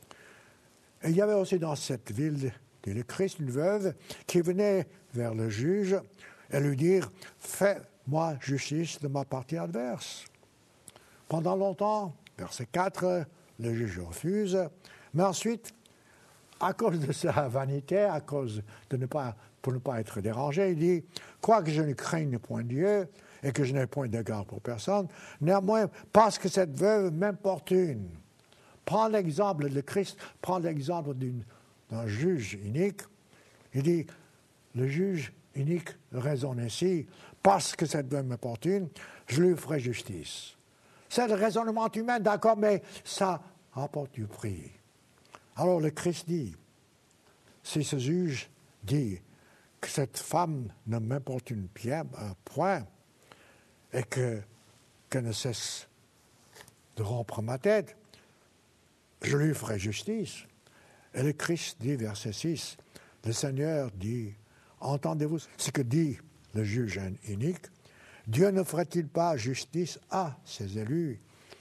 Et il y avait aussi dans cette ville, dit le Christ, une veuve qui venait vers le juge et lui dire, fais-moi justice de ma partie adverse. Pendant longtemps, verset quatre, le juge refuse, mais ensuite, à cause de sa vanité, à cause de ne pas, pour ne pas être dérangé, il dit, quoique je ne craigne point Dieu et que je n'ai point d'égard pour personne, néanmoins, parce que cette veuve m'importune. Prends l'exemple, le Christ prend l'exemple d'une, d'un juge inique. Il dit, le juge inique raisonne ainsi, parce que cette veuve m'importune, je lui ferai justice. C'est le raisonnement humain, d'accord, mais ça apporte du prix. Alors le Christ dit, si ce juge dit que cette femme ne m'importune point et que, qu'elle ne cesse de rompre ma tête, je lui ferai justice. Et le Christ dit, verset six, le Seigneur dit, entendez-vous ce que dit le juge inique? Dieu ne ferait-il pas justice à ses élus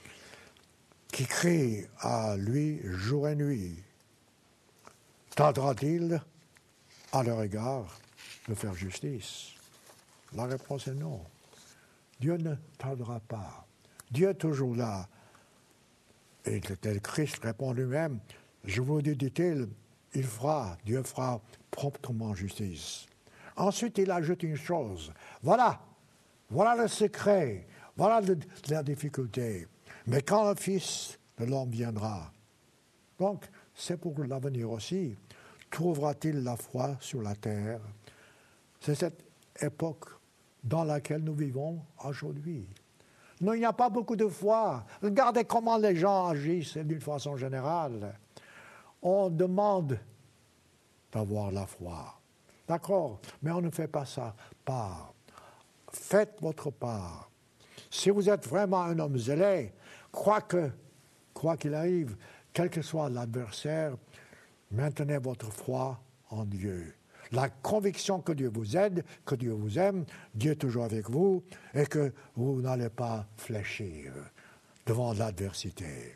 qui crient à lui jour et nuit? Tardera-t-il à leur égard de faire justice? La réponse est non. Dieu ne tardera pas. Dieu est toujours là. Et le Christ répond lui-même, je vous dis, dit-il, il fera, Dieu fera promptement justice. Ensuite, il ajoute une chose. Voilà, voilà le secret, voilà le, la difficulté. Mais quand le Fils de l'homme viendra, donc c'est pour l'avenir aussi, trouvera-t-il la foi sur la terre? C'est cette époque dans laquelle nous vivons aujourd'hui. Non, il n'y a pas beaucoup de foi. Regardez comment les gens agissent d'une façon générale. On demande d'avoir la foi. D'accord, mais on ne fait pas ça. Part. Faites votre part. Si vous êtes vraiment un homme zélé, quoi que, quoi qu'il arrive, quel que soit l'adversaire, maintenez votre foi en Dieu. La conviction que Dieu vous aide, que Dieu vous aime, Dieu est toujours avec vous et que vous n'allez pas fléchir devant l'adversité.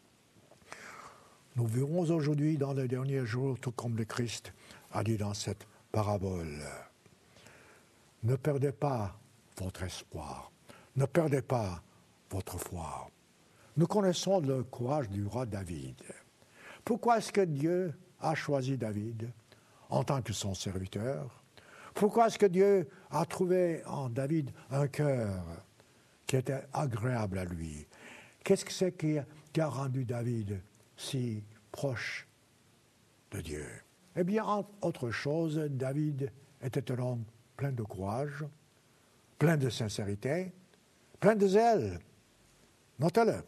Nous verrons aujourd'hui dans les derniers jours, tout comme le Christ a dit dans cette parabole, ne perdez pas votre espoir, ne perdez pas votre foi. Nous connaissons le courage du roi David. Pourquoi est-ce que Dieu a choisi David en tant que son serviteur? Pourquoi est-ce que Dieu a trouvé en David un cœur qui était agréable à lui? Qu'est-ce que c'est qui a, qui a rendu David si proche de Dieu? Eh bien, entre autres choses, David était un homme plein de courage, plein de sincérité, plein de zèle. Notez-le.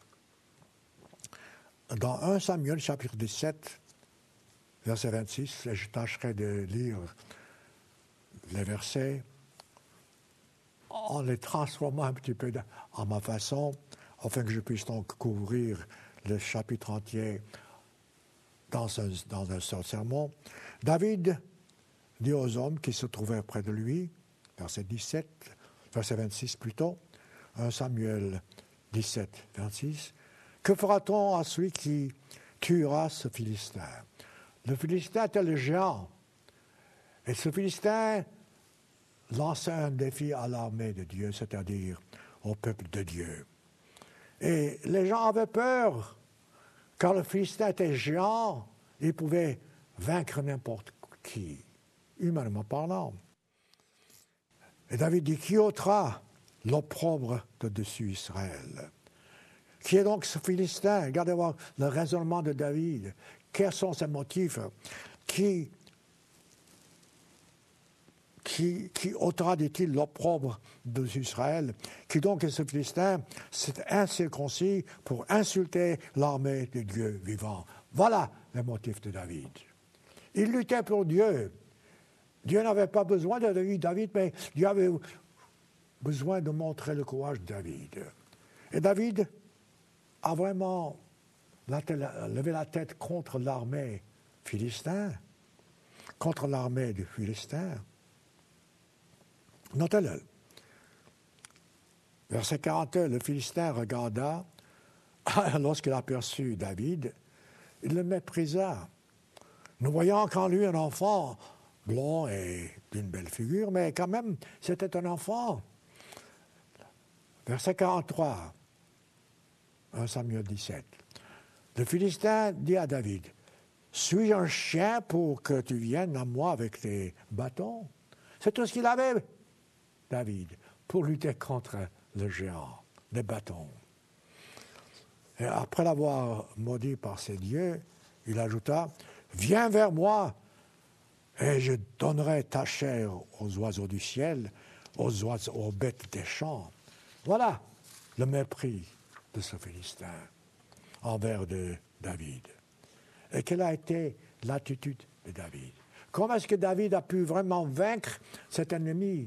Dans premier Samuel, chapitre dix-sept, verset vingt-six, et je tâcherai de lire les versets en les transformant un petit peu à ma façon, afin que je puisse donc couvrir le chapitre entier dans un, dans un seul sermon. David dit aux hommes qui se trouvaient près de lui, verset dix-sept, verset vingt-six plutôt, premier Samuel dix-sept, vingt-six, « Que fera-t-on à celui qui tuera ce Philistin ?» Le Philistin était le géant. Et ce Philistin lançait un défi à l'armée de Dieu, c'est-à-dire au peuple de Dieu. Et les gens avaient peur, car le Philistin était géant, il pouvait vaincre n'importe qui, humainement parlant. Et David dit, qui ôtera l'opprobre de dessus Israël? Qui est donc ce Philistin? Regardez voir le raisonnement de David. Quels sont ses motifs? Qui, qui, qui ôtera, dit-il, l'opprobre d'Israël? Qui donc est ce Philistin? C'est incirconcis pour insulter l'armée de Dieu vivant. Voilà le motif de David. Il luttait pour Dieu. Dieu n'avait pas besoin de David, mais Dieu avait besoin de montrer le courage de David. Et David a vraiment levé la tête contre l'armée philistine, contre l'armée du Philistin. Notez-le. Verset quarante et un, le Philistin regarda, lorsqu'il aperçut David, il le méprisa. Nous voyons qu'en lui un enfant, blond et d'une belle figure, mais quand même, c'était un enfant. Verset quarante-trois, premier Samuel dix-sept. Le Philistin dit à David, « Suis-je un chien pour que tu viennes à moi avec tes bâtons? » C'est tout ce qu'il avait, David, pour lutter contre le géant, les bâtons. Et après l'avoir maudit par ses dieux, il ajouta, « Viens vers moi, et je donnerai ta chair aux oiseaux du ciel, aux, oiseaux, aux bêtes des champs. » Voilà le mépris de ce Philistin envers de David. Et quelle a été l'attitude de David? Comment est-ce que David a pu vraiment vaincre cet ennemi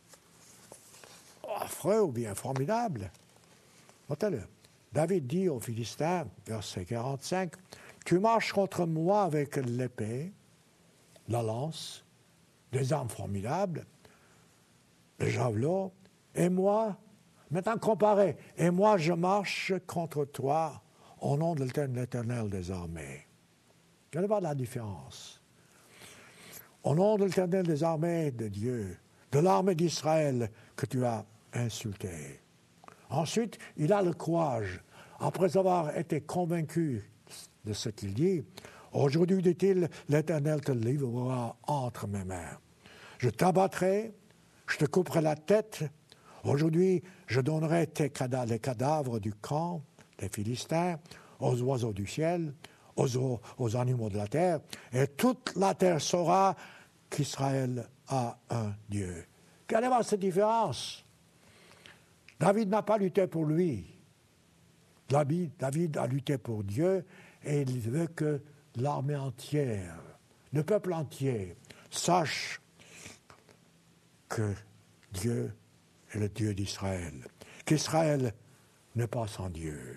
affreux ou bien formidable? Notez-le. David dit aux Philistins, verset quarante-cinq, « Tu marches contre moi avec l'épée, la lance, des armes formidables, le javelot, et moi, maintenant comparé, et moi je marche contre toi au nom de l'Éternel des armées. » Vous allez voir la différence. Au nom de l'Éternel des armées de Dieu, de l'armée d'Israël que tu as insulté. Ensuite, il a le courage, après avoir été convaincu de ce qu'il dit, aujourd'hui, dit-il, l'Éternel te livrera entre mes mains. Je t'abattrai, je te couperai la tête. Aujourd'hui, je donnerai tes cadavres, les cadavres du camp des Philistins aux oiseaux du ciel, aux, aux animaux de la terre, et toute la terre saura qu'Israël a un Dieu. Regardez voir cette différence. David n'a pas lutté pour lui. David, David a lutté pour Dieu, et il veut que l'armée entière, le peuple entier, sache que Dieu est le Dieu d'Israël, qu'Israël n'est pas sans Dieu.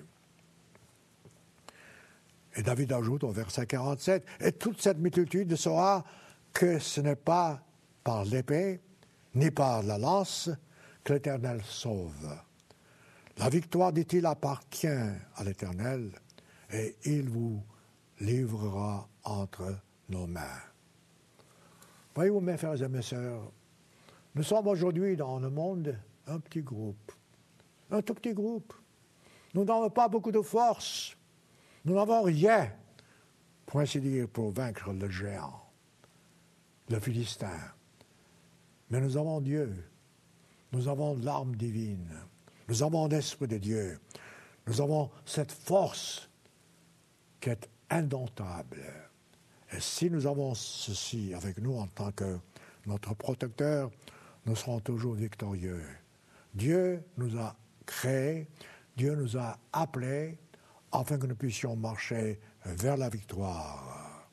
Et David ajoute au verset quarante-sept, « Et toute cette multitude saura que ce n'est pas par l'épée, ni par la lance, que l'Éternel sauve. La victoire, dit-il, appartient à l'Éternel, et il vous livrera entre nos mains. » Voyez-vous, mes frères et mes sœurs, nous sommes aujourd'hui dans le monde un petit groupe, un tout petit groupe. Nous n'avons pas beaucoup de force. Nous n'avons rien, pour ainsi dire, pour vaincre le géant, le Philistin. Mais nous avons Dieu. Nous avons l'arme divine. Nous avons l'Esprit de Dieu. Nous avons cette force qui est indomptable. Et si nous avons ceci avec nous en tant que notre protecteur, nous serons toujours victorieux. Dieu nous a créés, Dieu nous a appelés afin que nous puissions marcher vers la victoire.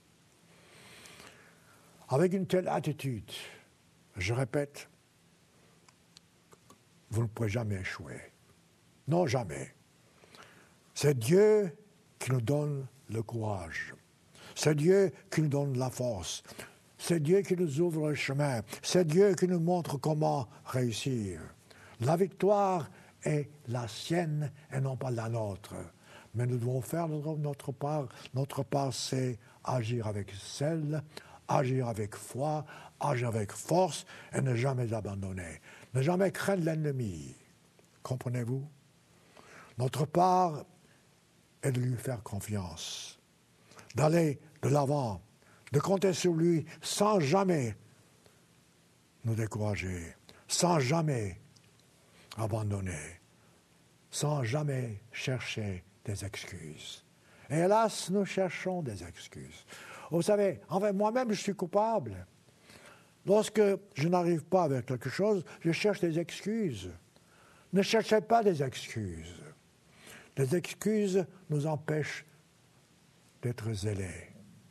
Avec une telle attitude, je répète, vous ne pouvez jamais échouer. Non, jamais. C'est Dieu qui nous donne le courage. C'est Dieu qui nous donne la force. C'est Dieu qui nous ouvre le chemin. C'est Dieu qui nous montre comment réussir. La victoire est la sienne et non pas la nôtre. Mais nous devons faire notre part. Notre part, c'est agir avec zèle, agir avec foi, agir avec force et ne jamais abandonner. Ne jamais craindre l'ennemi. Comprenez-vous? Notre part est de lui faire confiance, d'aller de l'avant, de compter sur lui sans jamais nous décourager, sans jamais abandonner, sans jamais chercher des excuses. Et hélas, nous cherchons des excuses. Vous savez, enfin, moi-même, je suis coupable. Lorsque je n'arrive pas avec quelque chose, je cherche des excuses. Ne cherchez pas des excuses. Les excuses nous empêchent d'être zélés.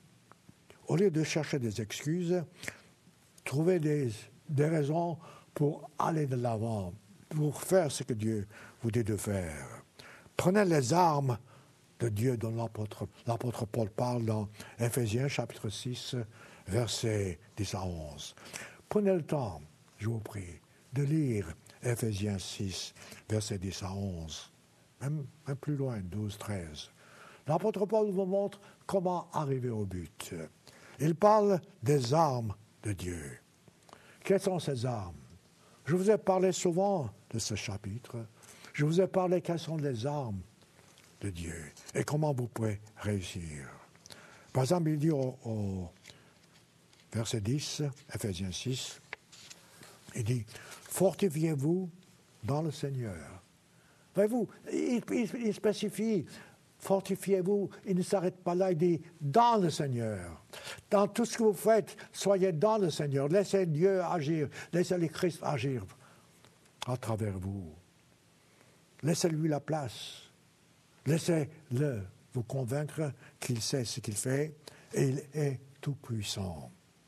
Au lieu de chercher des excuses, trouvez des, des raisons pour aller de l'avant, pour faire ce que Dieu vous dit de faire. Prenez les armes de Dieu dont l'apôtre, l'apôtre Paul parle dans Éphésiens chapitre six, versets dix à onze. Prenez le temps, je vous prie, de lire Éphésiens six, versets dix à onze, même, même plus loin, douze, treize. L'apôtre Paul vous montre comment arriver au but. Il parle des armes de Dieu. Quelles sont ces armes? Je vous ai parlé souvent de ce chapitre. Je vous ai parlé quelles sont les armes de Dieu et comment vous pouvez réussir. Par exemple, il dit au, au verset dix, Éphésiens six, il dit « Fortifiez-vous dans le Seigneur ». Voyez-vous, il, il, il spécifie « Fortifiez-vous », il ne s'arrête pas là, il dit « dans le Seigneur ». Dans tout ce que vous faites, soyez dans le Seigneur. Laissez Dieu agir, laissez le Christ agir à travers vous. Laissez-lui la place. Laissez-le vous convaincre qu'il sait ce qu'il fait et il est tout-puissant.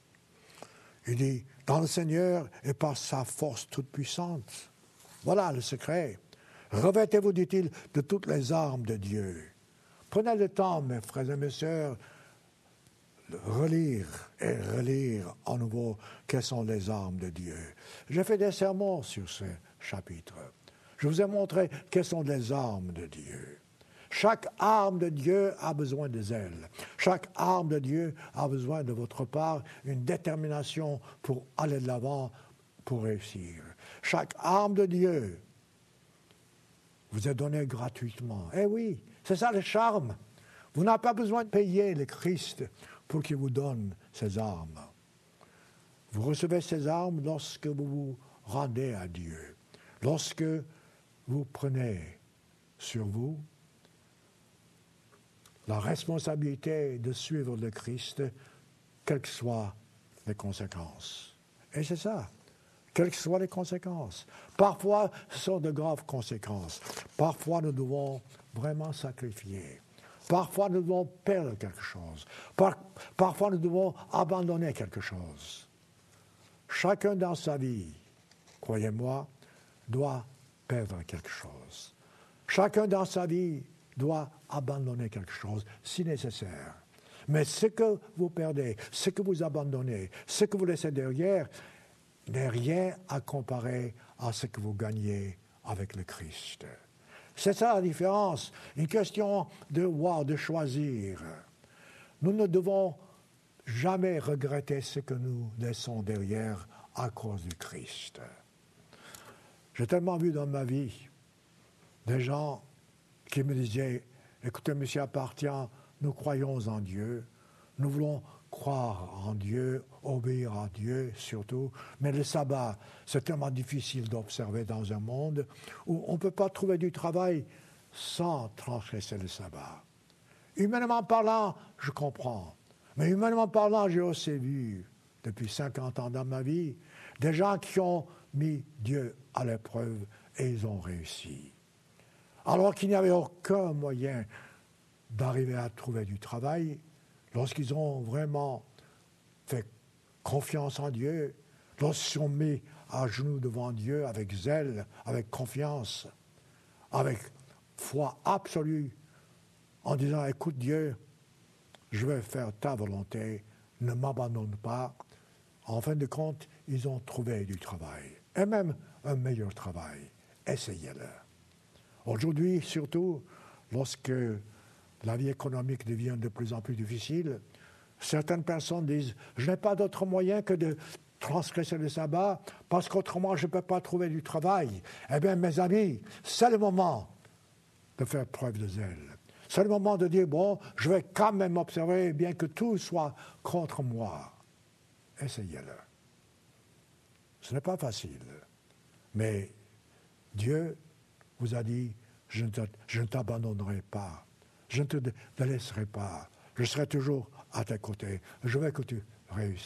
Il dit, dans le Seigneur et par sa force toute-puissante. Voilà le secret. Revêtez-vous, dit-il, de toutes les armes de Dieu. Prenez le temps, mes frères et mes sœurs, de relire et relire à nouveau quelles sont les armes de Dieu. J'ai fait des sermons sur ce chapitre. Je vous ai montré quelles sont les armes de Dieu. Chaque arme de Dieu a besoin de zèle. Chaque arme de Dieu a besoin de votre part une détermination pour aller de l'avant, pour réussir. Chaque arme de Dieu vous est donnée gratuitement. Eh oui, c'est ça le charme. Vous n'avez pas besoin de payer le Christ pour qu'il vous donne ces armes. Vous recevez ces armes lorsque vous vous rendez à Dieu, lorsque vous prenez sur vous la responsabilité de suivre le Christ, quelles que soient les conséquences. Et c'est ça, quelles que soient les conséquences. Parfois, ce sont de graves conséquences. Parfois, nous devons vraiment sacrifier. Parfois, nous devons perdre quelque chose. Par, parfois, nous devons abandonner quelque chose. Chacun dans sa vie, croyez-moi, doit perdre quelque chose. Chacun dans sa vie doit abandonner quelque chose, si nécessaire. Mais ce que vous perdez, ce que vous abandonnez, ce que vous laissez derrière, n'est rien à comparer à ce que vous gagnez avec le Christ. C'est ça la différence. Une question de voir, de choisir. Nous ne devons jamais regretter ce que nous laissons derrière à cause du Christ. J'ai tellement vu dans ma vie des gens qui me disaient, écoutez, monsieur Appartient, nous croyons en Dieu, nous voulons croire en Dieu, obéir à Dieu surtout, mais le sabbat, c'est tellement difficile d'observer dans un monde où on ne peut pas trouver du travail sans transgresser le sabbat. Humainement parlant, je comprends, mais humainement parlant, j'ai aussi vu depuis cinquante ans dans ma vie, des gens qui ont mis Dieu à l'épreuve et ils ont réussi. Alors qu'il n'y avait aucun moyen d'arriver à trouver du travail, lorsqu'ils ont vraiment fait confiance en Dieu, lorsqu'ils sont mis à genoux devant Dieu avec zèle, avec confiance, avec foi absolue, en disant « Écoute Dieu, je vais faire ta volonté, ne m'abandonne pas ». En fin de compte, ils ont trouvé du travail, et même un meilleur travail. Essayez-le. Aujourd'hui, surtout, lorsque la vie économique devient de plus en plus difficile, certaines personnes disent « Je n'ai pas d'autre moyen que de transgresser le sabbat parce qu'autrement je ne peux pas trouver du travail. » Eh bien, mes amis, c'est le moment de faire preuve de zèle. C'est le moment de dire « Bon, je vais quand même observer, bien que tout soit contre moi. » Essayez-le. Ce n'est pas facile, mais Dieu vous a dit « Je ne, te, je ne t'abandonnerai pas, je ne te, te laisserai pas, je serai toujours à tes côtés, je veux que tu réussisses. »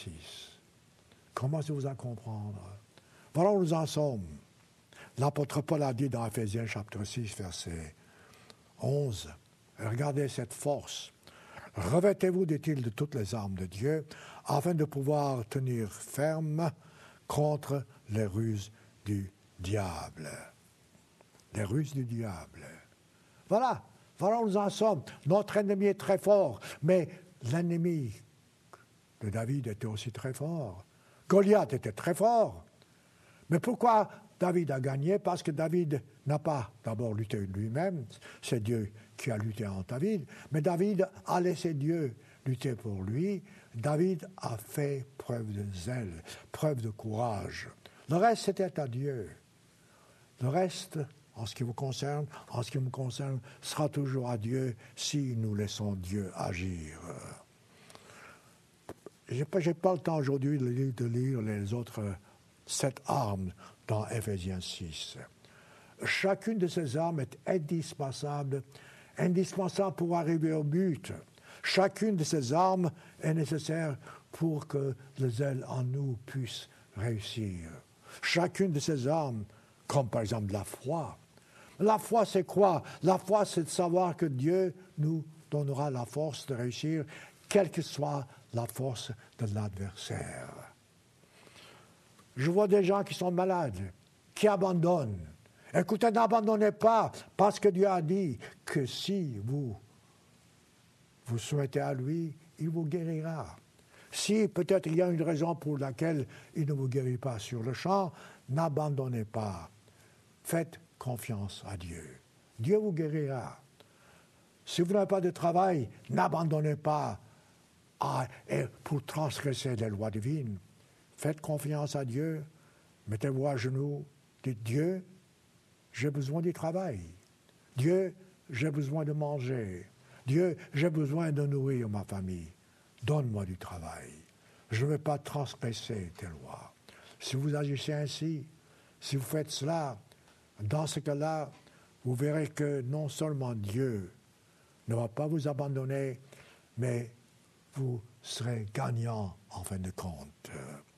Commencez-vous à comprendre. Voilà où nous en sommes. L'apôtre Paul a dit dans Ephésiens chapitre six, verset onze, regardez cette force. Revêtez-vous, dit-il, de toutes les armes de Dieu, afin de pouvoir tenir ferme contre les ruses du diable. Les ruses du diable. Voilà, voilà où nous en sommes. Notre ennemi est très fort, mais l'ennemi de David était aussi très fort. Goliath était très fort. Mais pourquoi David a gagné? Parce que David n'a pas d'abord lutté lui-même, c'est Dieu qui a lutté en David, mais David a laissé Dieu lutter pour lui. David a fait preuve de zèle, preuve de courage. Le reste, c'était à Dieu. Le reste, en ce qui vous concerne, en ce qui me concerne, sera toujours à Dieu si nous laissons Dieu agir. Je n'ai pas, pas le temps aujourd'hui de lire, de lire les autres sept armes dans Ephésiens six. Chacune de ces armes est indispensable, indispensable pour arriver au but. Chacune de ces armes est nécessaire pour que le zèle en nous puisse réussir. Chacune de ces armes, comme par exemple la foi. La foi, c'est quoi? La foi, c'est de savoir que Dieu nous donnera la force de réussir, quelle que soit la force de l'adversaire. Je vois des gens qui sont malades, qui abandonnent. Écoutez, n'abandonnez pas, parce que Dieu a dit que si vous vous soumettez à lui, il vous guérira. Si peut-être il y a une raison pour laquelle il ne vous guérit pas sur le champ, n'abandonnez pas. Faites confiance à Dieu. Dieu vous guérira. Si vous n'avez pas de travail, n'abandonnez pas à, et pour transgresser les lois divines. Faites confiance à Dieu. Mettez-vous à genoux. Dites Dieu, j'ai besoin du travail. Dieu, j'ai besoin de manger. Dieu, j'ai besoin de nourrir ma famille. Donne-moi du travail. Je ne vais pas transgresser tes lois. Si vous agissez ainsi, si vous faites cela, dans ce cas-là, vous verrez que non seulement Dieu ne va pas vous abandonner, mais vous serez gagnant en fin de compte.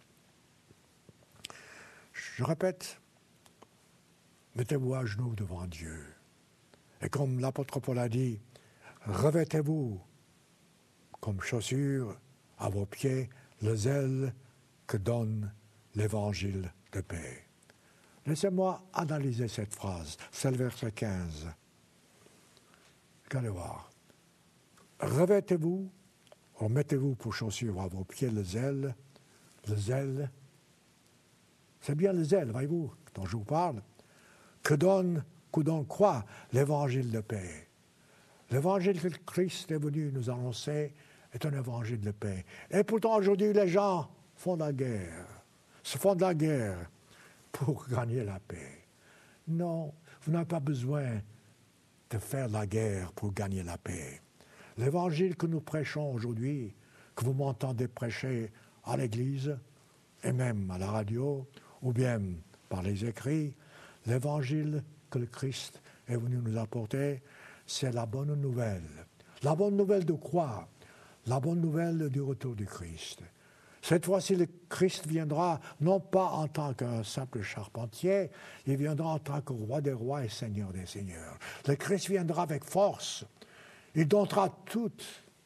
Je répète, mettez-vous à genoux devant Dieu. Et comme l'apôtre Paul a dit, revêtez-vous comme chaussure à vos pieds le zèle que donne l'évangile de paix. Laissez-moi analyser cette phrase, c'est le verset quinze. Regardez voir. Revêtez-vous, ou mettez-vous pour chaussure à vos pieds le zèle, le zèle, c'est bien le zèle, voyez-vous, dont je vous parle, que donne, que donne quoi l'évangile de paix. L'évangile que Christ est venu nous annoncer est un évangile de paix. Et pourtant, aujourd'hui, les gens font la guerre, se font de la guerre pour gagner la paix. Non, vous n'avez pas besoin de faire la guerre pour gagner la paix. L'évangile que nous prêchons aujourd'hui, que vous m'entendez prêcher à l'église, et même à la radio, ou bien par les écrits, l'évangile que le Christ est venu nous apporter, c'est la bonne nouvelle. La bonne nouvelle de quoi? La bonne nouvelle du retour du Christ. Ce Cette fois-ci, le Christ viendra non pas en tant qu'un simple charpentier, il viendra en tant que roi des rois et seigneur des seigneurs. Le Christ viendra avec force. Il domptera toute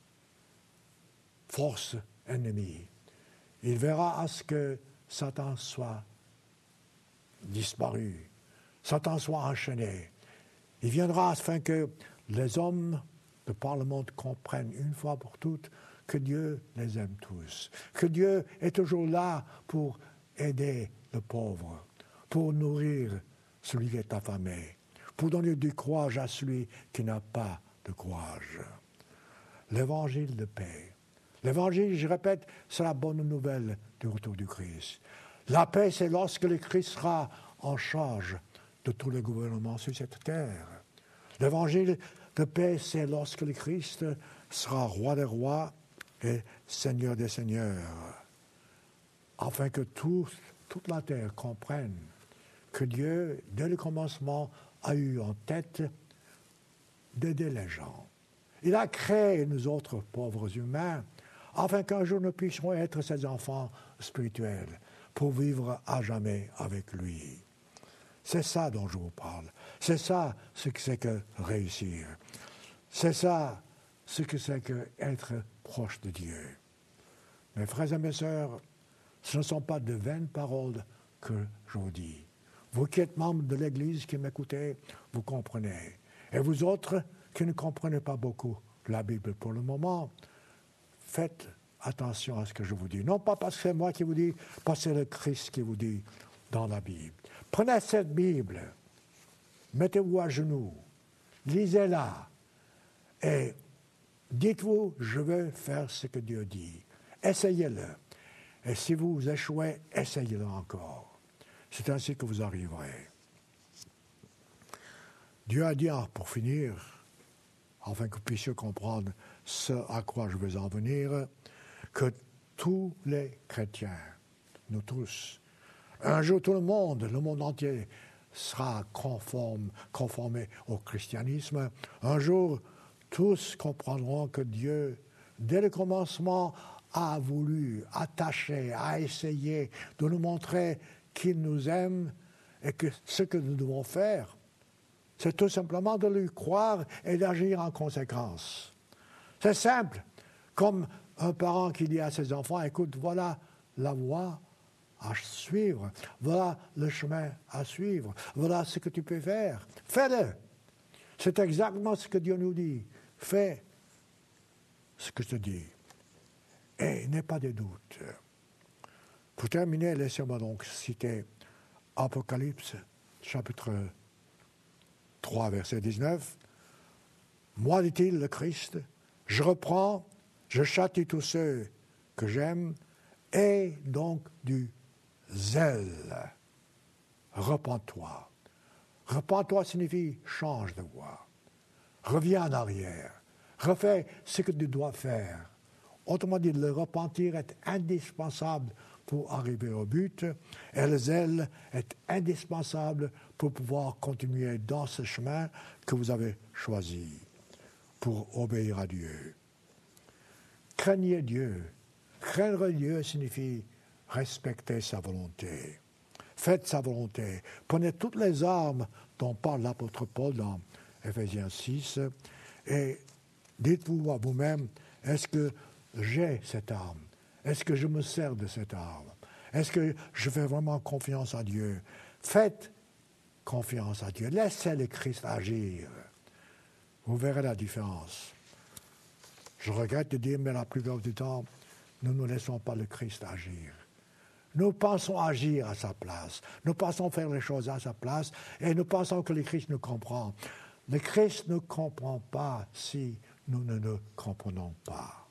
force ennemie. Il verra à ce que Satan soit disparu, Satan soit enchaîné. Il viendra afin que les hommes de par le monde comprennent une fois pour toutes que Dieu les aime tous, que Dieu est toujours là pour aider le pauvre, pour nourrir celui qui est affamé, pour donner du courage à celui qui n'a pas de courage. L'évangile de paix. L'évangile, je répète, c'est la bonne nouvelle du retour du Christ. La paix, c'est lorsque le Christ sera en charge de tous les gouvernements sur cette terre. L'évangile de paix, c'est lorsque le Christ sera roi des rois et Seigneur des seigneurs, afin que tout, toute la terre comprenne que Dieu, dès le commencement, a eu en tête d'aider les gens. Il a créé nous autres pauvres humains, afin qu'un jour nous puissions être ses enfants spirituels, pour vivre à jamais avec lui. C'est ça dont je vous parle. C'est ça ce que c'est que réussir. C'est ça ce que c'est que être proche de Dieu. Mes frères et mes sœurs, ce ne sont pas de vaines paroles que je vous dis. Vous qui êtes membres de l'Église, qui m'écoutez, vous comprenez. Et vous autres qui ne comprenez pas beaucoup la Bible pour le moment, faites attention à ce que je vous dis. Non pas parce que c'est moi qui vous dis, parce que c'est le Christ qui vous dit dans la Bible. Prenez cette Bible, mettez-vous à genoux, lisez-la et dites-vous, je veux faire ce que Dieu dit. Essayez-le. Et si vous échouez, essayez-le encore. C'est ainsi que vous arriverez. Dieu a dit, pour finir, afin que vous puissiez comprendre ce à quoi je veux en venir, que tous les chrétiens, nous tous, un jour tout le monde, le monde entier, sera conforme, conformé au christianisme. Un jour, tous comprendront que Dieu, dès le commencement, a voulu, attaché, a essayé de nous montrer qu'il nous aime et que ce que nous devons faire, c'est tout simplement de lui croire et d'agir en conséquence. C'est simple, comme un parent qui dit à ses enfants, écoute, voilà la voie à suivre, voilà le chemin à suivre, voilà ce que tu peux faire. Fais-le. C'est exactement ce que Dieu nous dit. Fais ce que je te dis. Et n'aie pas de doute. Pour terminer, laissez-moi donc citer Apocalypse, chapitre trois, verset dix-neuf. Moi, dit-il, le Christ, je reprends, je châtie tous ceux que j'aime, et donc du zèle. Repens-toi. Repens-toi signifie change de voie. Reviens en arrière. Refais ce que tu dois faire. Autrement dit, le repentir est indispensable pour arriver au but, et le zèle est indispensable pour pouvoir continuer dans ce chemin que vous avez choisi pour obéir à Dieu. Craignez Dieu. Craindre Dieu signifie respecter sa volonté. Faites sa volonté. Prenez toutes les armes dont parle l'apôtre Paul dans Éphésiens six et dites-vous à vous-même, est-ce que j'ai cette arme? Est-ce que je me sers de cette arme? Est-ce que je fais vraiment confiance à Dieu? Faites confiance à Dieu. Laissez le Christ agir. Vous verrez la différence. Je regrette de dire, mais la plupart du temps, nous ne laissons pas le Christ agir. Nous pensons agir à sa place. Nous pensons faire les choses à sa place et nous pensons que le Christ nous comprend. Le Christ ne comprend pas si nous ne le comprenons pas.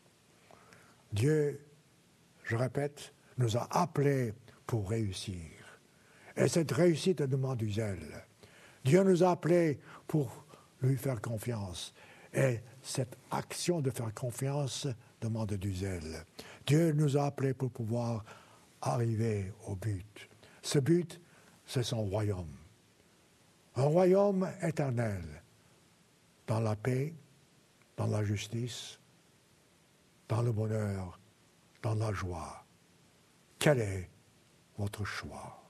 Dieu, je répète, nous a appelés pour réussir. Et cette réussite demande du zèle. Dieu nous a appelés pour lui faire confiance. Et cette action de faire confiance demande du zèle. Dieu nous a appelés pour pouvoir arriver au but. Ce but, c'est son royaume. Un royaume éternel, dans la paix, dans la justice, dans le bonheur, dans la joie. Quel est votre choix?